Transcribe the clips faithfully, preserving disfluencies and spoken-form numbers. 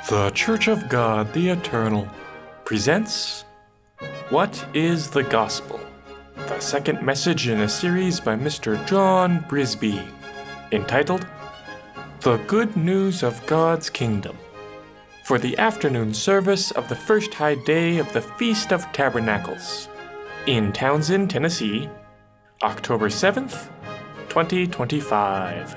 The Church of God the Eternal presents What is the Gospel? The second message in a series by Mister John Brisby, entitled The Good News of God's Kingdom, for the afternoon service of the first high day of the Feast of Tabernacles, in Townsend, Tennessee, October seventh, twenty twenty-five.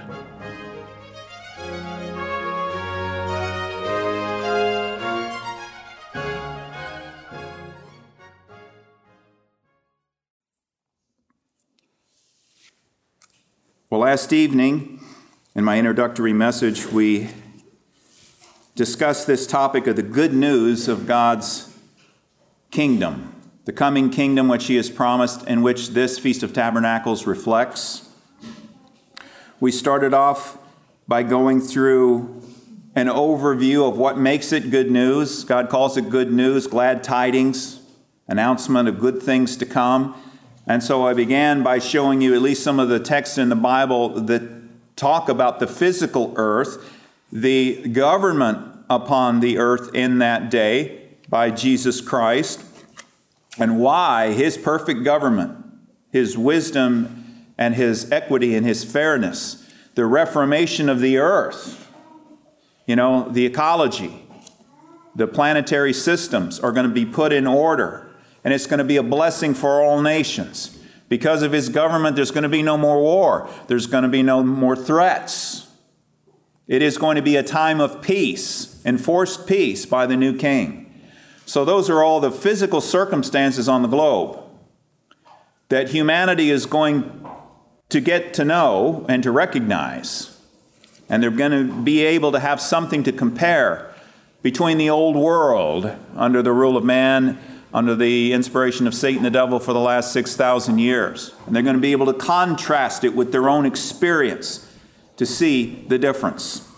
Well, last evening, in my introductory message, we discussed this topic of the good news of God's kingdom, the coming kingdom which He has promised and which this Feast of Tabernacles reflects. We started off by going through an overview of what makes it good news. God calls it good news, glad tidings, announcement of good things to come. And so I began by showing you at least some of the texts in the Bible that talk about the physical earth, the government upon the earth in that day by Jesus Christ, and why His perfect government, His wisdom and His equity and His fairness, the reformation of the earth, you know, the ecology, the planetary systems are going to be put in order. And it's going to be a blessing for all nations. Because of His government, there's going to be no more war. There's going to be no more threats. It is going to be a time of peace, enforced peace by the new king. So those are all the physical circumstances on the globe that humanity is going to get to know and to recognize. And they're going to be able to have something to compare between the old world under the rule of man, under the inspiration of Satan the devil for the last six thousand years. And they're going to be able to contrast it with their own experience to see the difference.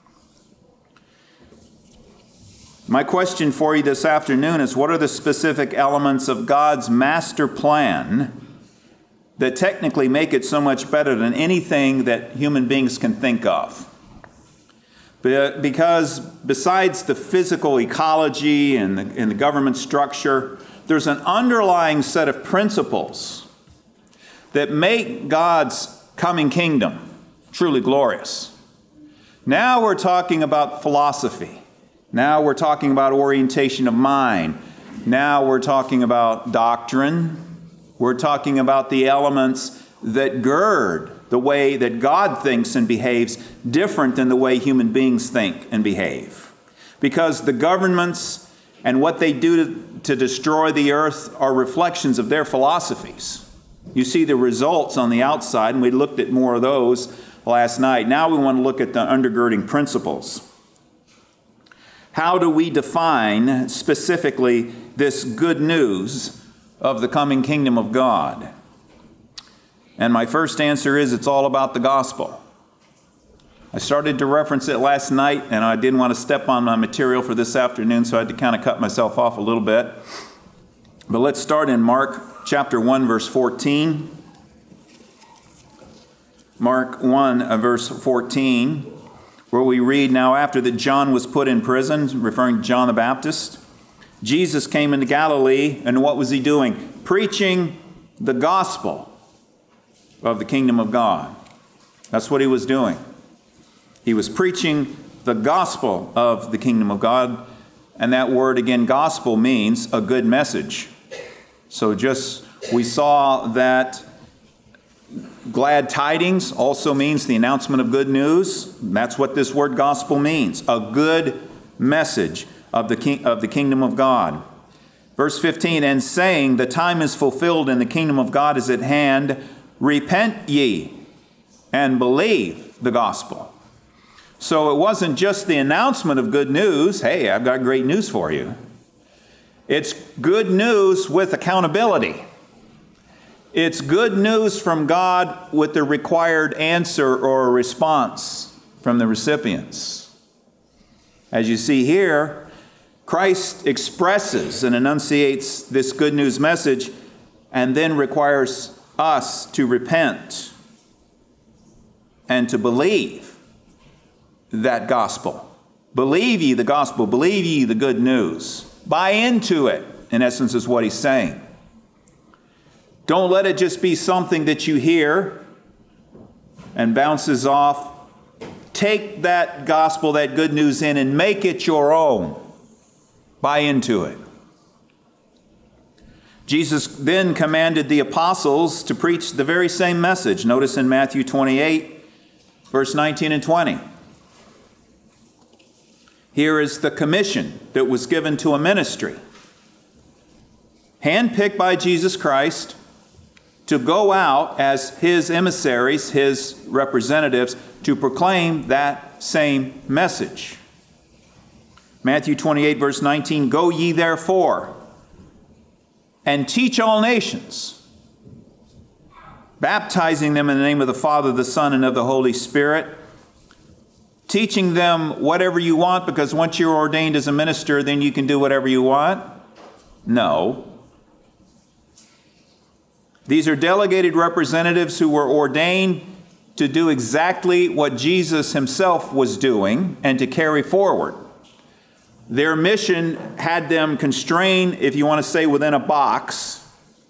My question for you this afternoon is, what are the specific elements of God's master plan that technically make it so much better than anything that human beings can think of? Because besides the physical ecology and the, and the government structure, there's an underlying set of principles that make God's coming kingdom truly glorious. Now we're talking about philosophy. Now we're talking about orientation of mind. Now we're talking about doctrine. We're talking about the elements that gird the way that God thinks and behaves different than the way human beings think and behave. Because the governments and what they do to, to destroy the earth are reflections of their philosophies. You see the results on the outside, and we looked at more of those last night. Now we want to look at the undergirding principles. How do we define specifically this good news of the coming kingdom of God? And my first answer is it's all about the gospel. I started to reference it last night, and I didn't want to step on my material for this afternoon, so I had to kind of cut myself off a little bit. But let's start in Mark chapter one, verse fourteen. Mark one, verse fourteen, where we read, "Now after that John was put in prison," referring to John the Baptist, "Jesus came into Galilee, and what was He doing? Preaching the gospel of the kingdom of God." That's what He was doing. He was preaching the gospel of the kingdom of God. And that word again, gospel, means a good message. So just, we saw that glad tidings also means the announcement of good news. That's what this word gospel means. A good message of the king, of the kingdom of God. Verse fifteen, "And saying, the time is fulfilled and the kingdom of God is at hand. Repent ye and believe the gospel." So it wasn't just the announcement of good news. Hey, I've got great news for you. It's good news with accountability. It's good news from God with the required answer or response from the recipients. As you see here, Christ expresses and enunciates this good news message and then requires us to repent and to believe that gospel. Believe ye the gospel. Believe ye the good news. Buy into it, in essence, is what he's saying. Don't let it just be something that you hear and bounces off. Take that gospel, that good news in, and make it your own. Buy into it. Jesus then commanded the apostles to preach the very same message. Notice in Matthew twenty-eight, verse nineteen and twenty. Here is the commission that was given to a ministry, handpicked by Jesus Christ to go out as his emissaries, his representatives, to proclaim that same message. Matthew twenty-eight, verse nineteen, go ye therefore and teach all nations, baptizing them in the name of the Father, the Son, and of the Holy Spirit, teaching them whatever you want, because once you're ordained as a minister, then you can do whatever you want? No. These are delegated representatives who were ordained to do exactly what Jesus himself was doing and to carry forward. Their mission had them constrained, if you want to say, within a box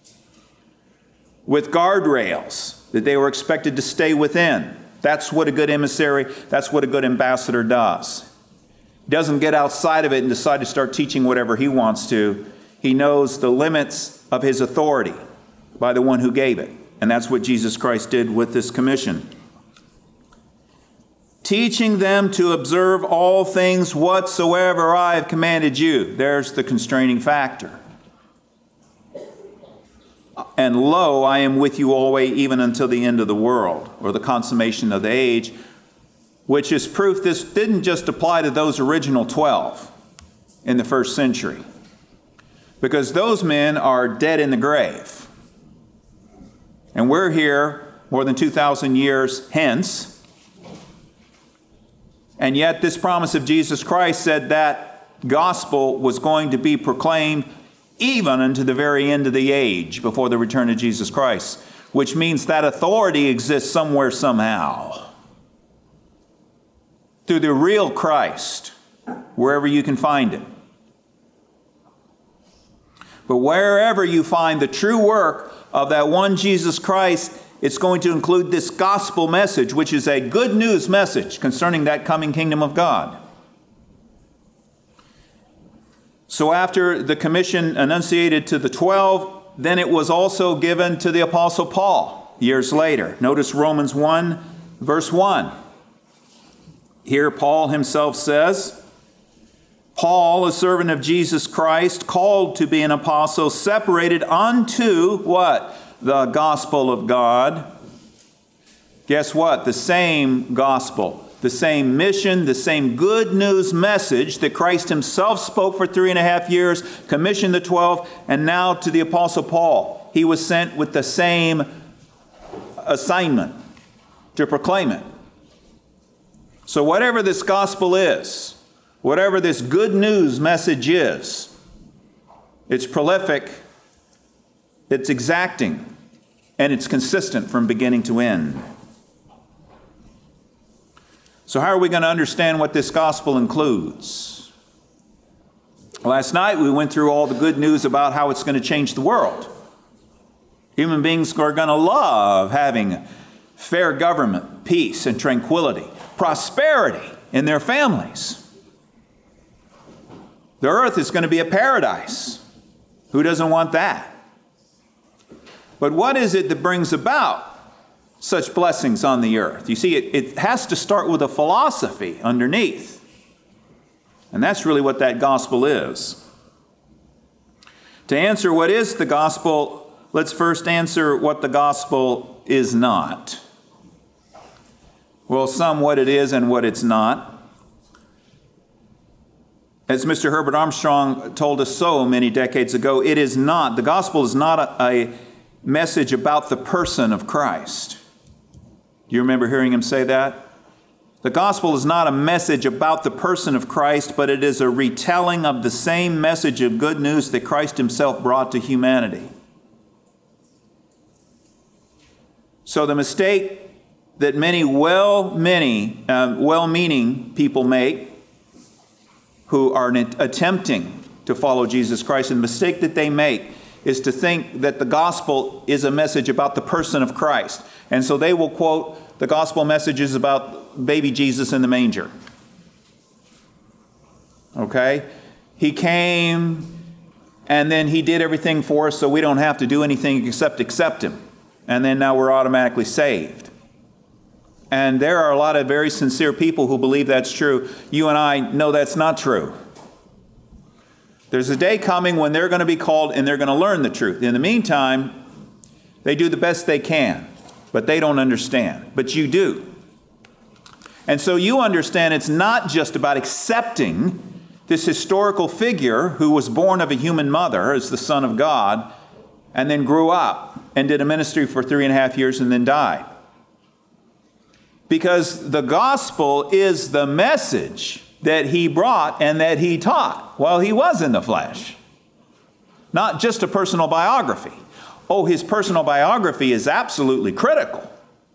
with guardrails that they were expected to stay within. That's what a good emissary, that's what a good ambassador does. He doesn't get outside of it and decide to start teaching whatever he wants to. He knows the limits of his authority by the one who gave it. And that's what Jesus Christ did with this commission. Teaching them to observe all things whatsoever I have commanded you. There's the constraining factor. And lo, I am with you always, even until the end of the world, or the consummation of the age, which is proof this didn't just apply to those original twelve in the first century, because those men are dead in the grave. And we're here more than two thousand years hence. And yet this promise of Jesus Christ said that gospel was going to be proclaimed even unto the very end of the age before the return of Jesus Christ, which means that authority exists somewhere, somehow, through the real Christ, wherever you can find it. But wherever you find the true work of that one Jesus Christ, it's going to include this gospel message, which is a good news message concerning that coming kingdom of God. So after the commission enunciated to the twelve, then it was also given to the Apostle Paul years later. Notice Romans one, verse one. Here Paul himself says, Paul, a servant of Jesus Christ, called to be an apostle, separated unto what? The gospel of God. Guess what? The same gospel, the same mission, the same good news message that Christ himself spoke for three and a half years, commissioned the twelve, and now to the Apostle Paul. He was sent with the same assignment to proclaim it. So whatever this gospel is, whatever this good news message is, it's prolific, it's exacting, and it's consistent from beginning to end. So how are we going to understand what this gospel includes? Last night we went through all the good news about how it's going to change the world. Human beings are going to love having fair government, peace and tranquility, prosperity in their families. The earth is going to be a paradise. Who doesn't want that? But what is it that brings about such blessings on the earth? You see, it, it has to start with a philosophy underneath. And that's really what that gospel is. To answer what is the gospel, let's first answer what the gospel is not. Well, some what it is and what it's not. As Mister Herbert Armstrong told us so many decades ago, it is not, the gospel is not a, a message about the person of Christ. Do you remember hearing him say that? The gospel is not a message about the person of Christ, but it is a retelling of the same message of good news that Christ himself brought to humanity. So the mistake that many well, many uh, well-meaning people make who are attempting to follow Jesus Christ. And the mistake that they make is to think that the gospel is a message about the person of Christ. And so they will quote the gospel messages about baby Jesus in the manger. Okay? He came and then he did everything for us so we don't have to do anything except accept him. And then now we're automatically saved. And there are a lot of very sincere people who believe that's true. You and I know that's not true. There's a day coming when they're going to be called and they're going to learn the truth. In the meantime, they do the best they can, but they don't understand. But you do. And so you understand it's not just about accepting this historical figure who was born of a human mother as the Son of God and then grew up and did a ministry for three and a half years and then died. Because the gospel is the message that he brought and that he taught while he was in the flesh. Not just a personal biography. Oh, his personal biography is absolutely critical.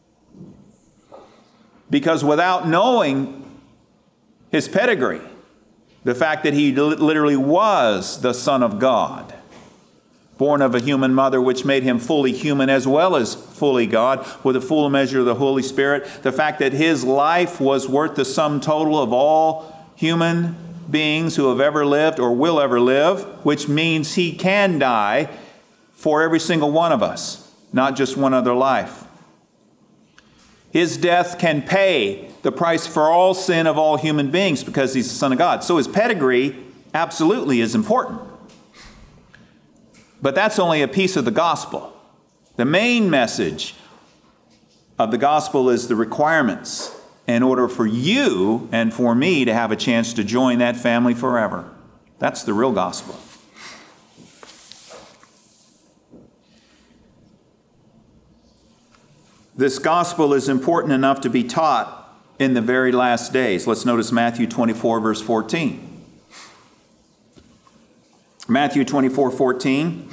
Because without knowing his pedigree, the fact that he literally was the Son of God, born of a human mother, which made him fully human as well as fully God, with a full measure of the Holy Spirit. The fact that his life was worth the sum total of all human beings who have ever lived or will ever live, which means he can die for every single one of us, not just one other life. His death can pay the price for all sin of all human beings because he's the Son of God. So his pedigree absolutely is important. But that's only a piece of the gospel. The main message of the gospel is the requirements in order for you and for me to have a chance to join that family forever. That's the real gospel. This gospel is important enough to be taught in the very last days. Let's notice Matthew twenty-four, verse fourteen. Matthew twenty-four, fourteen.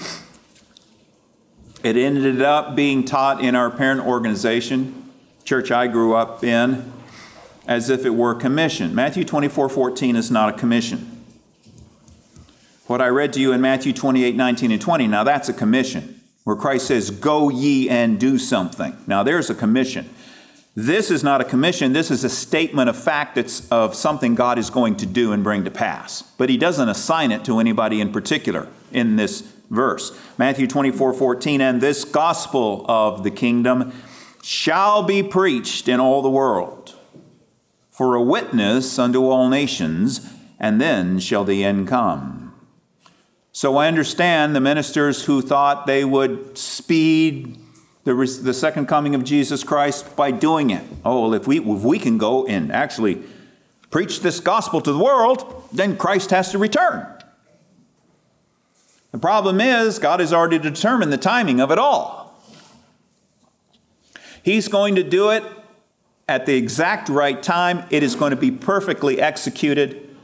It ended up being taught in our parent organization, church I grew up in, as if it were a commission. Matthew twenty-four, fourteen is not a commission. What I read to you in Matthew twenty-eight, nineteen, and twenty, now that's a commission, where Christ says, go ye and do something. Now there's a commission. This is not a commission. This is a statement of fact that's of something God is going to do and bring to pass. But he doesn't assign it to anybody in particular in this verse. Matthew twenty-four, fourteen, and this gospel of the kingdom shall be preached in all the world for a witness unto all nations, and then shall the end come. So I understand the ministers who thought they would speed The, the second coming of Jesus Christ by doing it. Oh, well, if we, if we can go and actually preach this gospel to the world, then Christ has to return. The problem is, God has already determined the timing of it all. He's going to do it at the exact right time. It is going to be perfectly executed.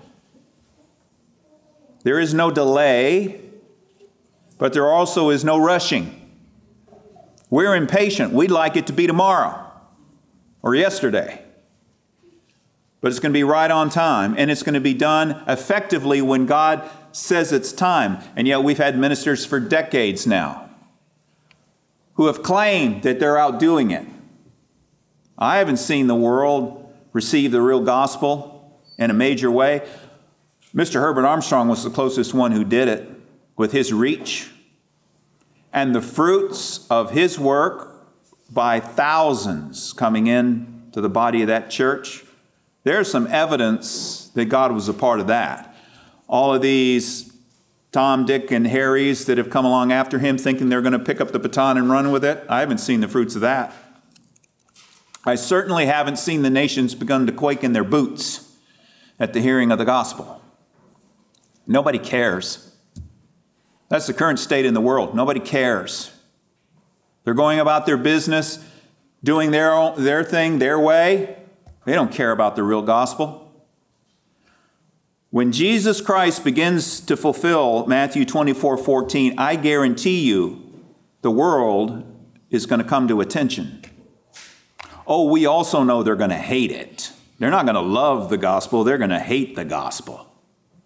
There is no delay, but there also is no rushing. We're impatient. We'd like it to be tomorrow or yesterday. But it's going to be right on time, and it's going to be done effectively when God says it's time. And yet we've had ministers for decades now who have claimed that they're out doing it. I haven't seen the world receive the real gospel in a major way. Mister Herbert Armstrong was the closest one who did it with his reach. And the fruits of his work by thousands coming in to the body of that church, there's some evidence that God was a part of that. All of these Tom, Dick, and Harrys that have come along after him thinking they're going to pick up the baton and run with it, I haven't seen the fruits of that. I certainly haven't seen the nations begun to quake in their boots at the hearing of the gospel. Nobody cares. That's the current state in the world. Nobody cares. They're going about their business, doing their own, their thing, their way. They don't care about the real gospel. When Jesus Christ begins to fulfill Matthew twenty-four, fourteen, I guarantee you the world is going to come to attention. Oh, we also know they're going to hate it. They're not going to love the gospel. They're going to hate the gospel.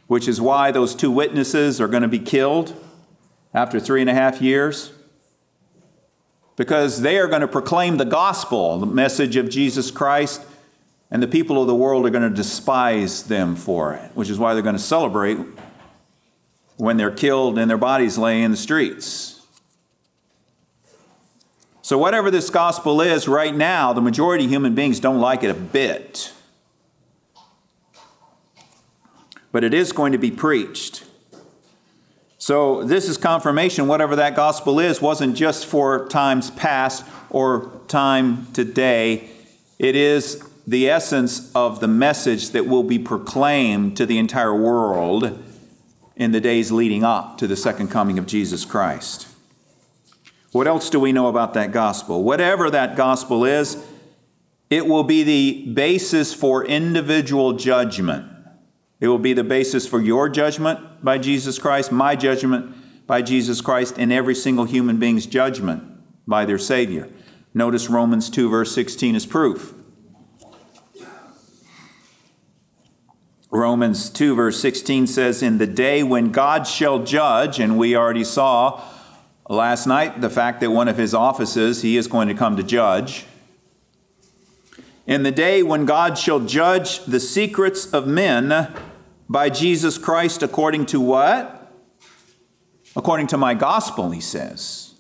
which is why those two witnesses are going to be killed after three and a half years. Because they are going to proclaim the gospel, the message of Jesus Christ, and the people of the world are going to despise them for it, which is why they're going to celebrate when they're killed and their bodies lay in the streets. So whatever this gospel is right now, the majority of human beings don't like it a bit. But it is going to be preached. So this is confirmation, whatever that gospel is, wasn't just for times past or time today. It is the essence of the message that will be proclaimed to the entire world in the days leading up to the second coming of Jesus Christ. What else do we know about that gospel? Whatever that gospel is, it will be the basis for individual judgment. It will be the basis for your judgment by Jesus Christ, my judgment by Jesus Christ, and every single human being's judgment by their Savior. Notice Romans two, verse sixteen is proof. Romans two, verse sixteen says, "In the day when God shall judge," and we already saw last night the fact that one of his offices, he is going to come to judge. "In the day when God shall judge the secrets of men by Jesus Christ according to" what? According to my gospel, he says.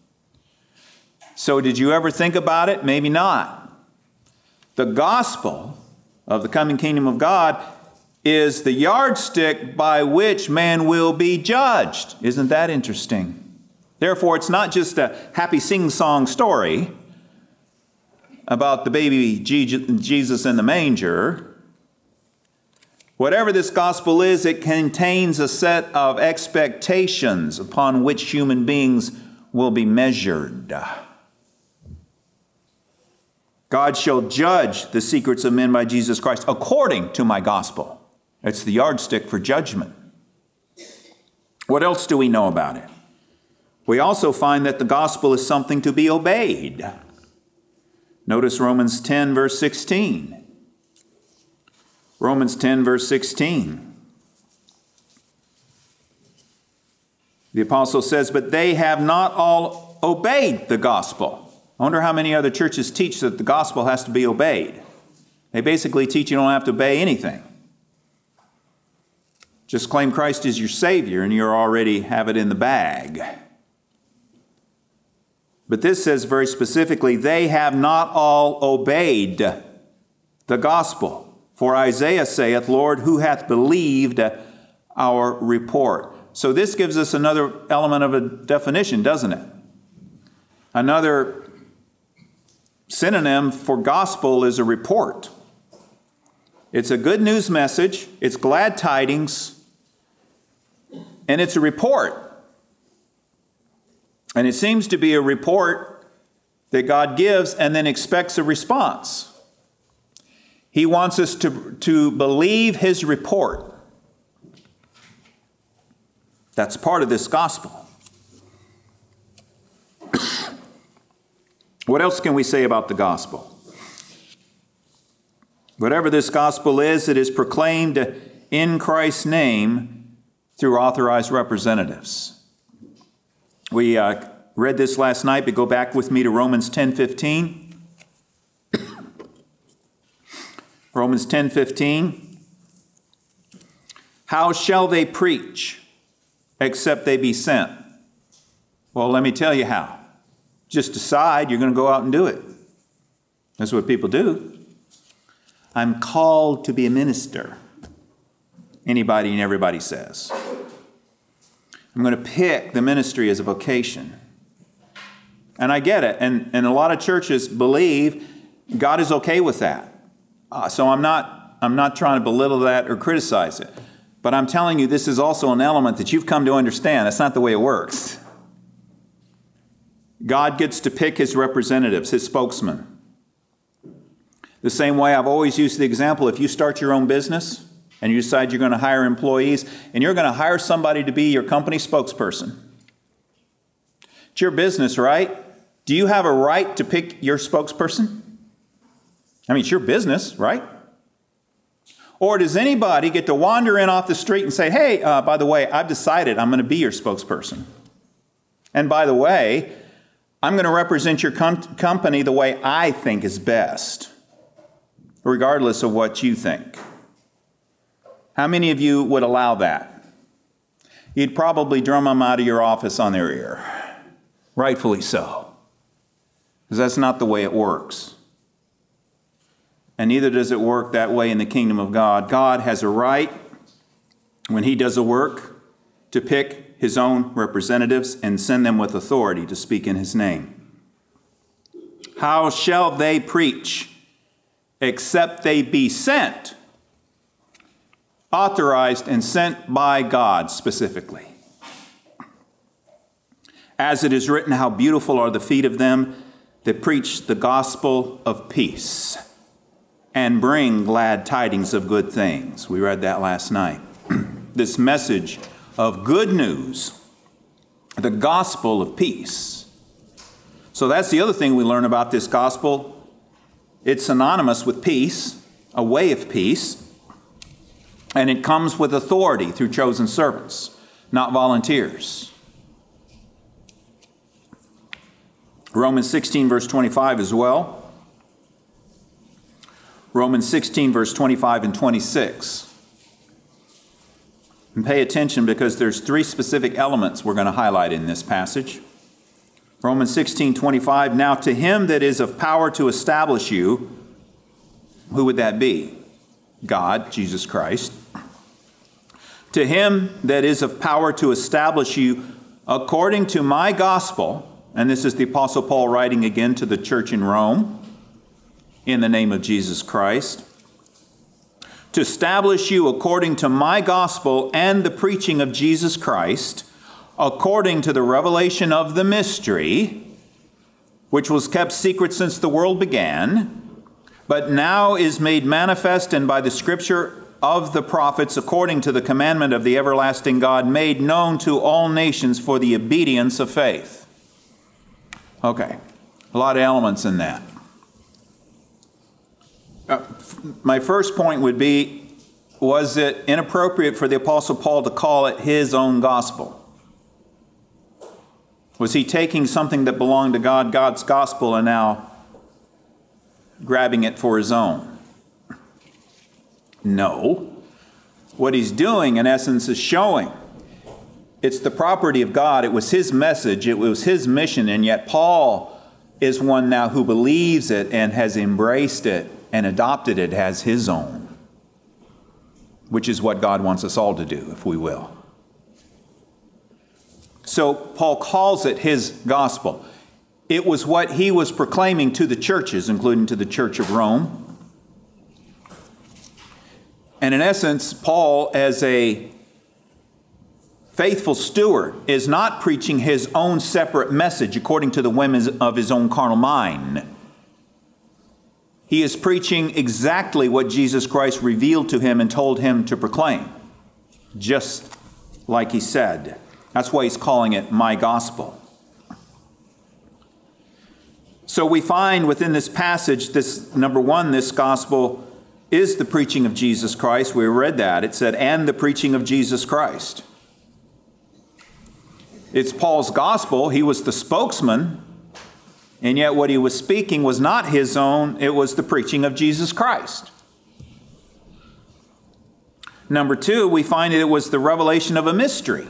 So did you ever think about it? Maybe not. The gospel of the coming kingdom of God is the yardstick by which man will be judged. Isn't that interesting? Therefore, it's not just a happy sing-song story about the baby Jesus in the manger. Whatever this gospel is, it contains a set of expectations upon which human beings will be measured. God shall judge the secrets of men by Jesus Christ according to my gospel. It's the yardstick for judgment. What else do we know about it? We also find that the gospel is something to be obeyed. Notice Romans ten, verse sixteen. Romans ten, verse sixteen. The apostle says, "But they have not all obeyed the gospel." I wonder how many other churches teach that the gospel has to be obeyed. They basically teach you don't have to obey anything. Just claim Christ as your Savior and you already have it in the bag. But this says very specifically, they have not all obeyed the gospel. For Isaiah saith, "Lord, who hath believed our report?" So this gives us another element of a definition, doesn't it? Another synonym for gospel is a report. It's a good news message, it's glad tidings, and it's a report. And it seems to be a report that God gives and then expects a response. He wants us to, to believe his report. That's part of this gospel. What else can we say about the gospel? Whatever this gospel is, it is proclaimed in Christ's name through authorized representatives. We uh, read this last night, but go back with me to Romans ten fifteen. Romans ten fifteen. "How shall they preach except they be sent?" Well, let me tell you how. Just decide you're going to go out and do it. That's what people do. I'm called to be a minister. Anybody and everybody says. I'm going to pick the ministry as a vocation. And I get it. And, and a lot of churches believe God is okay with that. Uh, so I'm not, I'm not trying to belittle that or criticize it. But I'm telling you, this is also an element that you've come to understand. That's not the way it works. God gets to pick his representatives, his spokesmen. The same way I've always used the example, if you start your own business and you decide you're going to hire employees and you're going to hire somebody to be your company spokesperson. It's your business, right? Do you have a right to pick your spokesperson? I mean, it's your business, right? Or does anybody get to wander in off the street and say, hey, uh, by the way, I've decided I'm going to be your spokesperson. And by the way, I'm going to represent your com- company the way I think is best, regardless of what you think. How many of you would allow that? You'd probably drum them out of your office on their ear. Rightfully so. Because that's not the way it works. And neither does it work that way in the kingdom of God. God has a right, when he does a work, to pick his own representatives and send them with authority to speak in his name. How shall they preach except they be sent? Authorized and sent by God specifically. As it is written, how beautiful are the feet of them that preach the gospel of peace and bring glad tidings of good things. We read that last night. This message of good news, the gospel of peace. So that's the other thing we learn about this gospel. It's synonymous with peace, a way of peace, and it comes with authority through chosen servants, not volunteers. Romans sixteen, verse twenty-five as well. Romans sixteen, verse twenty-five and twenty-six. And pay attention because there's three specific elements we're going to highlight in this passage. Romans sixteen, twenty-five. Now to him that is of power to establish you, who would that be? God, Jesus Christ. To him that is of power to establish you according to my gospel, and this is the Apostle Paul writing again to the church in Rome, in the name of Jesus Christ, to establish you according to my gospel and the preaching of Jesus Christ, according to the revelation of the mystery, which was kept secret since the world began, but now is made manifest, and by the scripture of the prophets, according to the commandment of the everlasting God, made known to all nations for the obedience of faith. Okay, a lot of elements in that. Uh, my first point would be, was it inappropriate for the Apostle Paul to call it his own gospel? Was he taking something that belonged to God, God's gospel, and now grabbing it for his own? No. What he's doing, in essence, is showing it's the property of God. It was his message. It was his mission. And yet Paul is one now who believes it and has embraced it and adopted it as his own, which is what God wants us all to do, if we will. So Paul calls it his gospel. It was what he was proclaiming to the churches, including to the church of Rome. And in essence, Paul, as a faithful steward, is not preaching his own separate message according to the whims of his own carnal mind. He is preaching exactly what Jesus Christ revealed to him and told him to proclaim, just like he said. That's why he's calling it my gospel. So we find within this passage, this number one, this gospel is the preaching of Jesus Christ. We read that. It said, and the preaching of Jesus Christ. It's Paul's gospel. He was the spokesman, and yet what he was speaking was not his own. It was the preaching of Jesus Christ. Number two, we find it was the revelation of a mystery.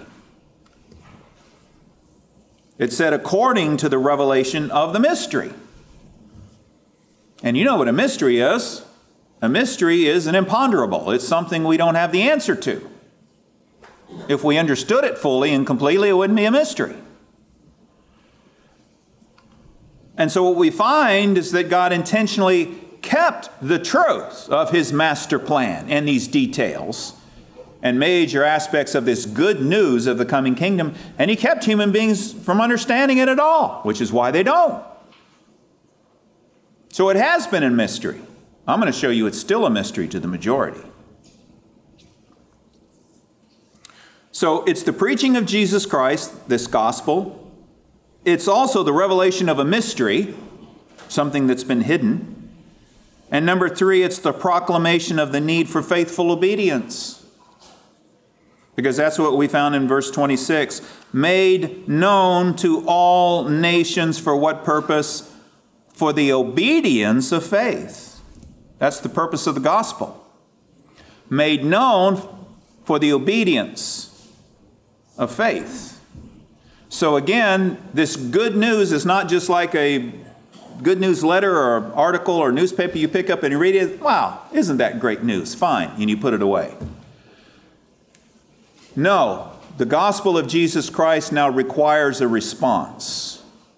It said, according to the revelation of the mystery. And you know what a mystery is. A mystery is an imponderable. It's something we don't have the answer to. If we understood it fully and completely, it wouldn't be a mystery. And so what we find is that God intentionally kept the truth of his master plan and these details and major aspects of this good news of the coming kingdom, and he kept human beings from understanding it at all, which is why they don't. So it has been a mystery. I'm going to show you it's still a mystery to the majority. So it's the preaching of Jesus Christ, this gospel. It's also the revelation of a mystery, something that's been hidden. And number three, it's the proclamation of the need for faithful obedience. Because that's what we found in verse twenty-six. Made known to all nations for what purpose? For the obedience of faith. That's the purpose of the gospel. Made known for the obedience of faith. So again, this good news is not just like a good news letter or article or newspaper you pick up and you read it. Wow, isn't that great news? Fine. And you put it away. No, the gospel of Jesus Christ now requires a response.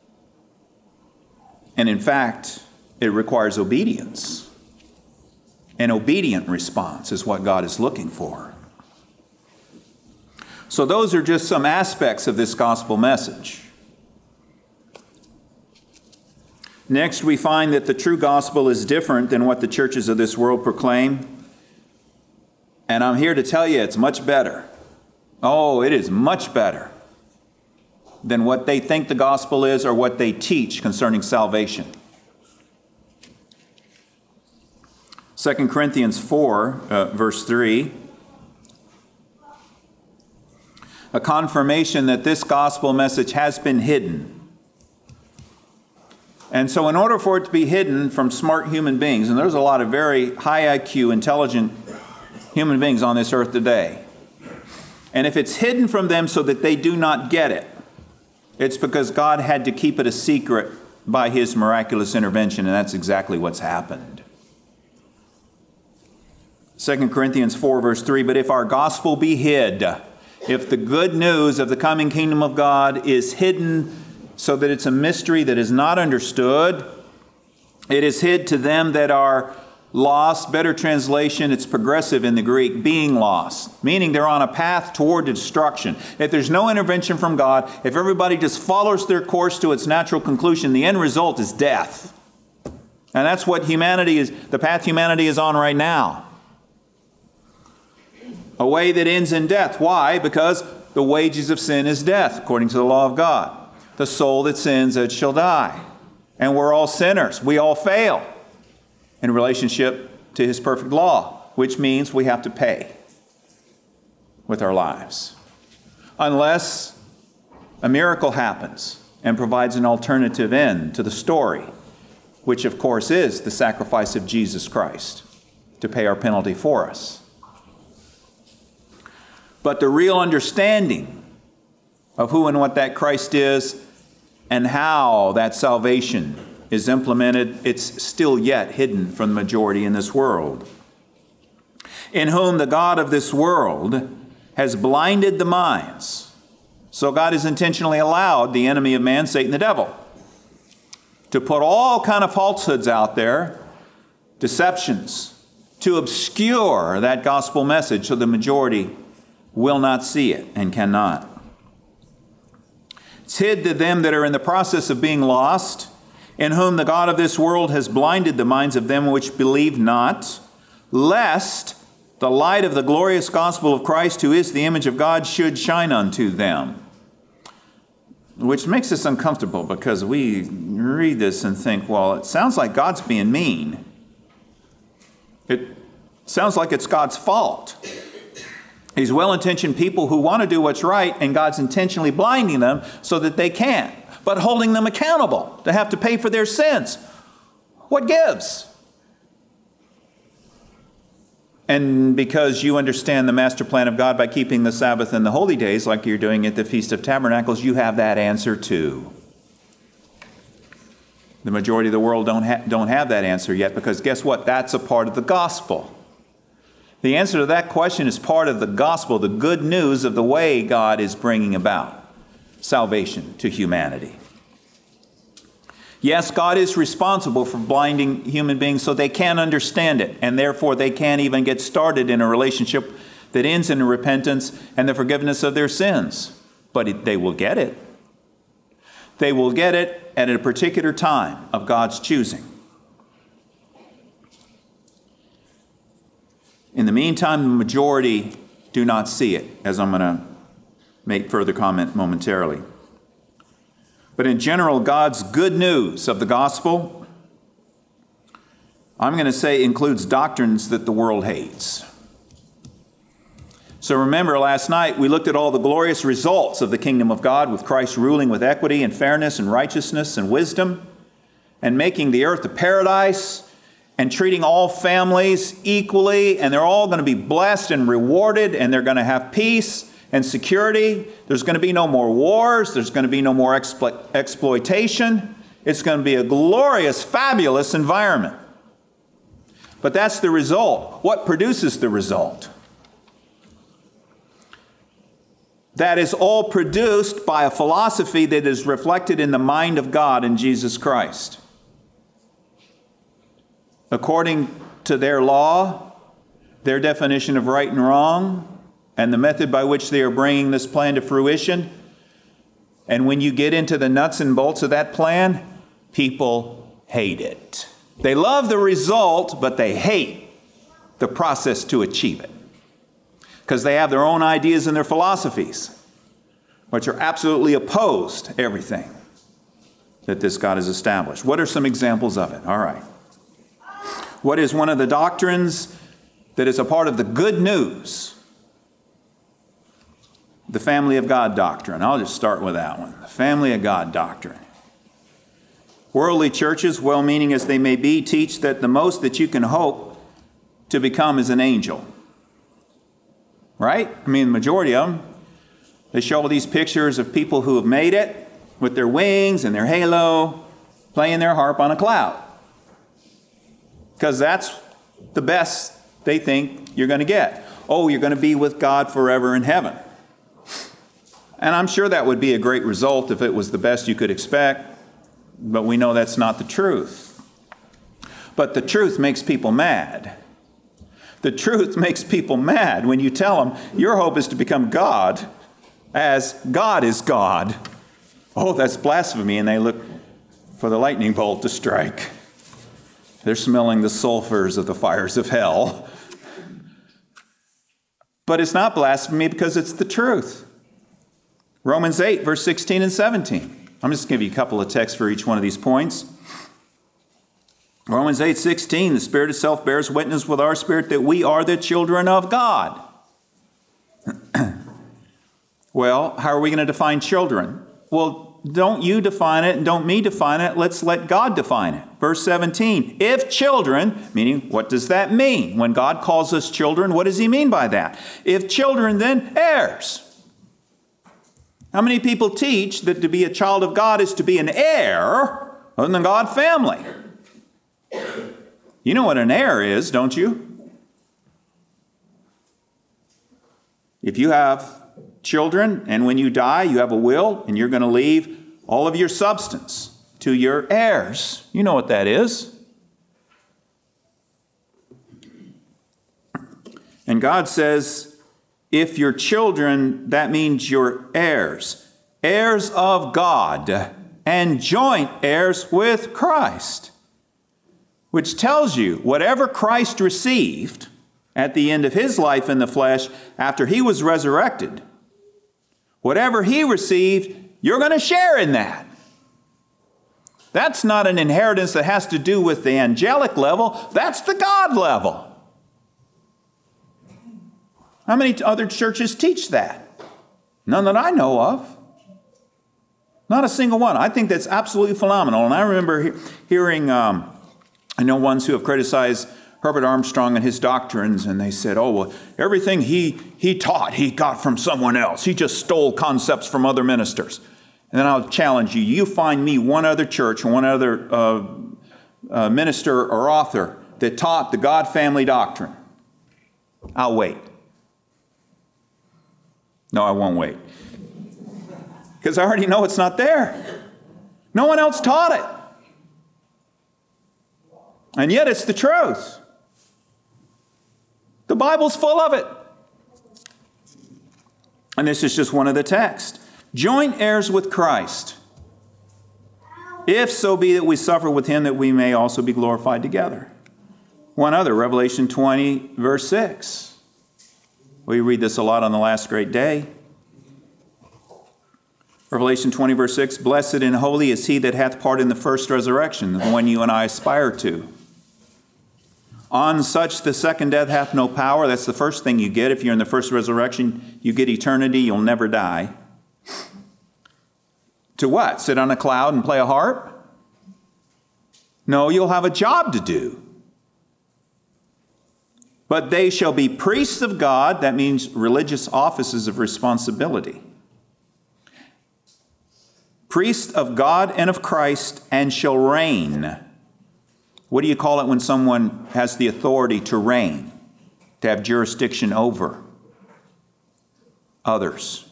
And in fact, it requires obedience. An obedient response is what God is looking for. So those are just some aspects of this gospel message. Next, we find that the true gospel is different than what the churches of this world proclaim. And I'm here to tell you it's much better. Oh, it is much better than what they think the gospel is or what they teach concerning salvation. Second Corinthians four, uh, verse three. A confirmation that this gospel message has been hidden. And so in order for it to be hidden from smart human beings, and there's a lot of very high I Q, intelligent human beings on this earth today, and if it's hidden from them so that they do not get it, it's because God had to keep it a secret by His miraculous intervention, and that's exactly what's happened. Second Corinthians four, verse three, but if our gospel be hid, if the good news of the coming kingdom of God is hidden so that it's a mystery that is not understood, it is hid to them that are lost. Better translation, it's progressive in the Greek, being lost, meaning they're on a path toward destruction. If there's no intervention from God, if everybody just follows their course to its natural conclusion, the end result is death. And that's what humanity is, the path humanity is on right now. A way that ends in death. Why? Because the wages of sin is death, according to the law of God. The soul that sins, it shall die. And we're all sinners. We all fail in relationship to His perfect law, which means we have to pay with our lives. Unless a miracle happens and provides an alternative end to the story, which of course is the sacrifice of Jesus Christ to pay our penalty for us. But the real understanding of who and what that Christ is and how that salvation is implemented, it's still yet hidden from the majority in this world. In whom the God of this world has blinded the minds. So God has intentionally allowed the enemy of man, Satan the devil, to put all kind of falsehoods out there, deceptions, to obscure that gospel message so the majority will not see it and cannot. It's hid to them that are in the process of being lost, in whom the God of this world has blinded the minds of them which believe not, lest the light of the glorious gospel of Christ, who is the image of God, should shine unto them. Which makes us uncomfortable because we read this and think, well, it sounds like God's being mean. It sounds like it's God's fault. These well-intentioned people who want to do what's right, and God's intentionally blinding them so that they can't, but holding them accountable to have to pay for their sins. What gives? And because you understand the master plan of God by keeping the Sabbath and the holy days like you're doing at the Feast of Tabernacles, you have that answer too. The majority of the world don't, ha- don't have that answer yet because guess what? That's a part of the gospel. The answer to that question is part of the gospel, the good news of the way God is bringing about salvation to humanity. Yes, God is responsible for blinding human beings so they can't understand it, and therefore they can't even get started in a relationship that ends in repentance and the forgiveness of their sins. But it, they will get it. They will get it at a particular time of God's choosing. In the meantime, the majority do not see it, as I'm going to make further comment momentarily. But in general, God's good news of the gospel I'm going to say includes doctrines that the world hates. So remember, last night we looked at all the glorious results of the kingdom of God with Christ ruling with equity and fairness and righteousness and wisdom and making the earth a paradise and treating all families equally, and they're all going to be blessed and rewarded, and they're going to have peace and security. There's going to be no more wars. There's going to be no more explo- exploitation. It's going to be a glorious, fabulous environment. But that's the result. What produces the result? That is all produced by a philosophy that is reflected in the mind of God in Jesus Christ. According to their law, their definition of right and wrong, and the method by which they are bringing this plan to fruition. And when you get into the nuts and bolts of that plan, people hate it. They love the result, but they hate the process to achieve it. Because they have their own ideas and their philosophies, which are absolutely opposed to everything that this God has established. What are some examples of it? All right. What is one of the doctrines that is a part of the good news? The family of God doctrine. I'll just start with that one. The family of God doctrine. Worldly churches, well-meaning as they may be, teach that the most that you can hope to become is an angel. Right? I mean, the majority of them, they show all these pictures of people who have made it with their wings and their halo, playing their harp on a cloud. Because that's the best they think you're going to get. Oh, you're going to be with God forever in heaven. And I'm sure that would be a great result if it was the best you could expect, but we know that's not the truth. But the truth makes people mad. The truth makes people mad when you tell them your hope is to become God as God is God. Oh, that's blasphemy, and they look for the lightning bolt to strike. They're smelling the sulfurs of the fires of hell. But it's not blasphemy because it's the truth. Romans eight, verse sixteen and seventeen. I'm just going to give you a couple of texts for each one of these points. Romans eight, sixteen, the Spirit itself bears witness with our spirit that we are the children of God. Well, how are we going to define children? Well, don't you define it and don't me define it. Let's let God define it. Verse seventeen, if children, meaning what does that mean? When God calls us children, what does he mean by that? If children, then heirs. How many people teach that to be a child of God is to be an heir of the God family? You know what an heir is, don't you? If you have children, and when you die, you have a will, and you're going to leave all of your substance to your heirs. You know what that is. And God says, if you're children, that means you're heirs. Heirs of God, and joint heirs with Christ. Which tells you, whatever Christ received at the end of his life in the flesh, after he was resurrected, whatever he received, you're going to share in that. That's not an inheritance that has to do with the angelic level. That's the God level. How many other churches teach that? None that I know of. Not a single one. I think that's absolutely phenomenal. And I remember he- hearing, um, I know ones who have criticized Herbert Armstrong and his doctrines, and they said, oh, well, everything he, he taught, he got from someone else. He just stole concepts from other ministers. And then I'll challenge you. You find me one other church or one other uh, uh, minister or author that taught the God family doctrine. I'll wait. No, I won't wait. Because I already know it's not there. No one else taught it. And yet it's the truth. The Bible's full of it. And this is just one of the texts. Joint heirs with Christ, if so be that we suffer with him, that we may also be glorified together. One other, Revelation twenty, verse six. We read this a lot on the last great day. Revelation twenty, verse six, blessed and holy is he that hath part in the first resurrection, the one you and I aspire to. On such the second death hath no power. That's the first thing you get. If you're in the first resurrection, you get eternity. You'll never die. To what? Sit on a cloud and play a harp? No, you'll have a job to do. But they shall be priests of God. That means religious offices of responsibility. Priests of God and of Christ, and shall reign. What do you call it when someone has the authority to reign? To have jurisdiction over others.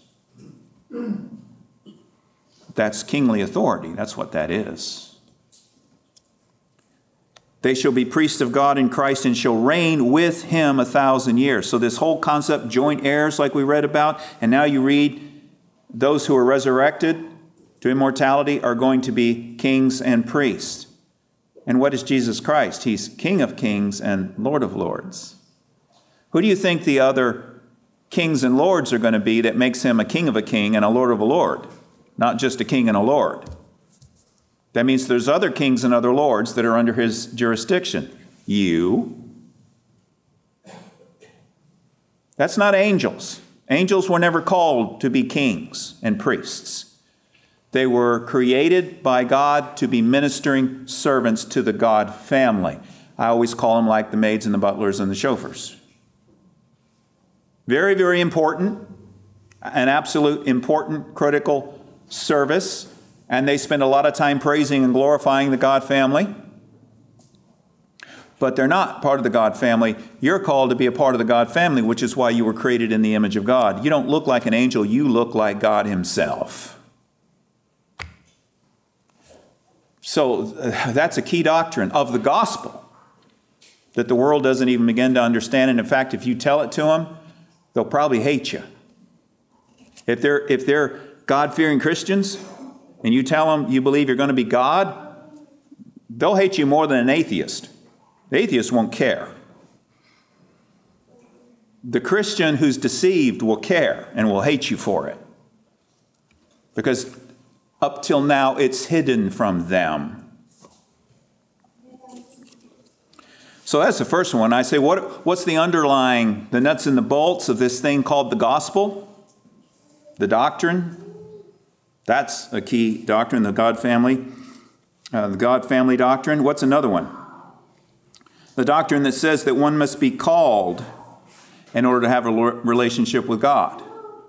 That's kingly authority. That's what that is. They shall be priests of God in Christ and shall reign with him a thousand years. So this whole concept, joint heirs, like we read about, and now you read those who are resurrected to immortality are going to be kings and priests. And what is Jesus Christ? He's King of kings and Lord of lords. Who do you think the other kings and lords are going to be that makes him a king of a king and a lord of a lord? Not just a king and a lord. That means there's other kings and other lords that are under his jurisdiction. You. That's not angels. Angels were never called to be kings and priests. They were created by God to be ministering servants to the God family. I always call them like the maids and the butlers and the chauffeurs. Very, very important. An absolute important, critical service. And they spend a lot of time praising and glorifying the God family. But they're not part of the God family. You're called to be a part of the God family, which is why you were created in the image of God. You don't look like an angel. You look like God himself. So uh, that's a key doctrine of the gospel that the world doesn't even begin to understand. And in fact, if you tell it to them, they'll probably hate you. If they're, if they're God-fearing Christians and you tell them you believe you're going to be God, they'll hate you more than an atheist. The atheist won't care. The Christian who's deceived will care and will hate you for it. Because up till now, it's hidden from them. So that's the first one. I say, what, what's the underlying, the nuts and the bolts of this thing called the gospel? The doctrine? That's a key doctrine, the God family. Uh, the God family doctrine. What's another one? The doctrine that says that one must be called in order to have a relationship with God.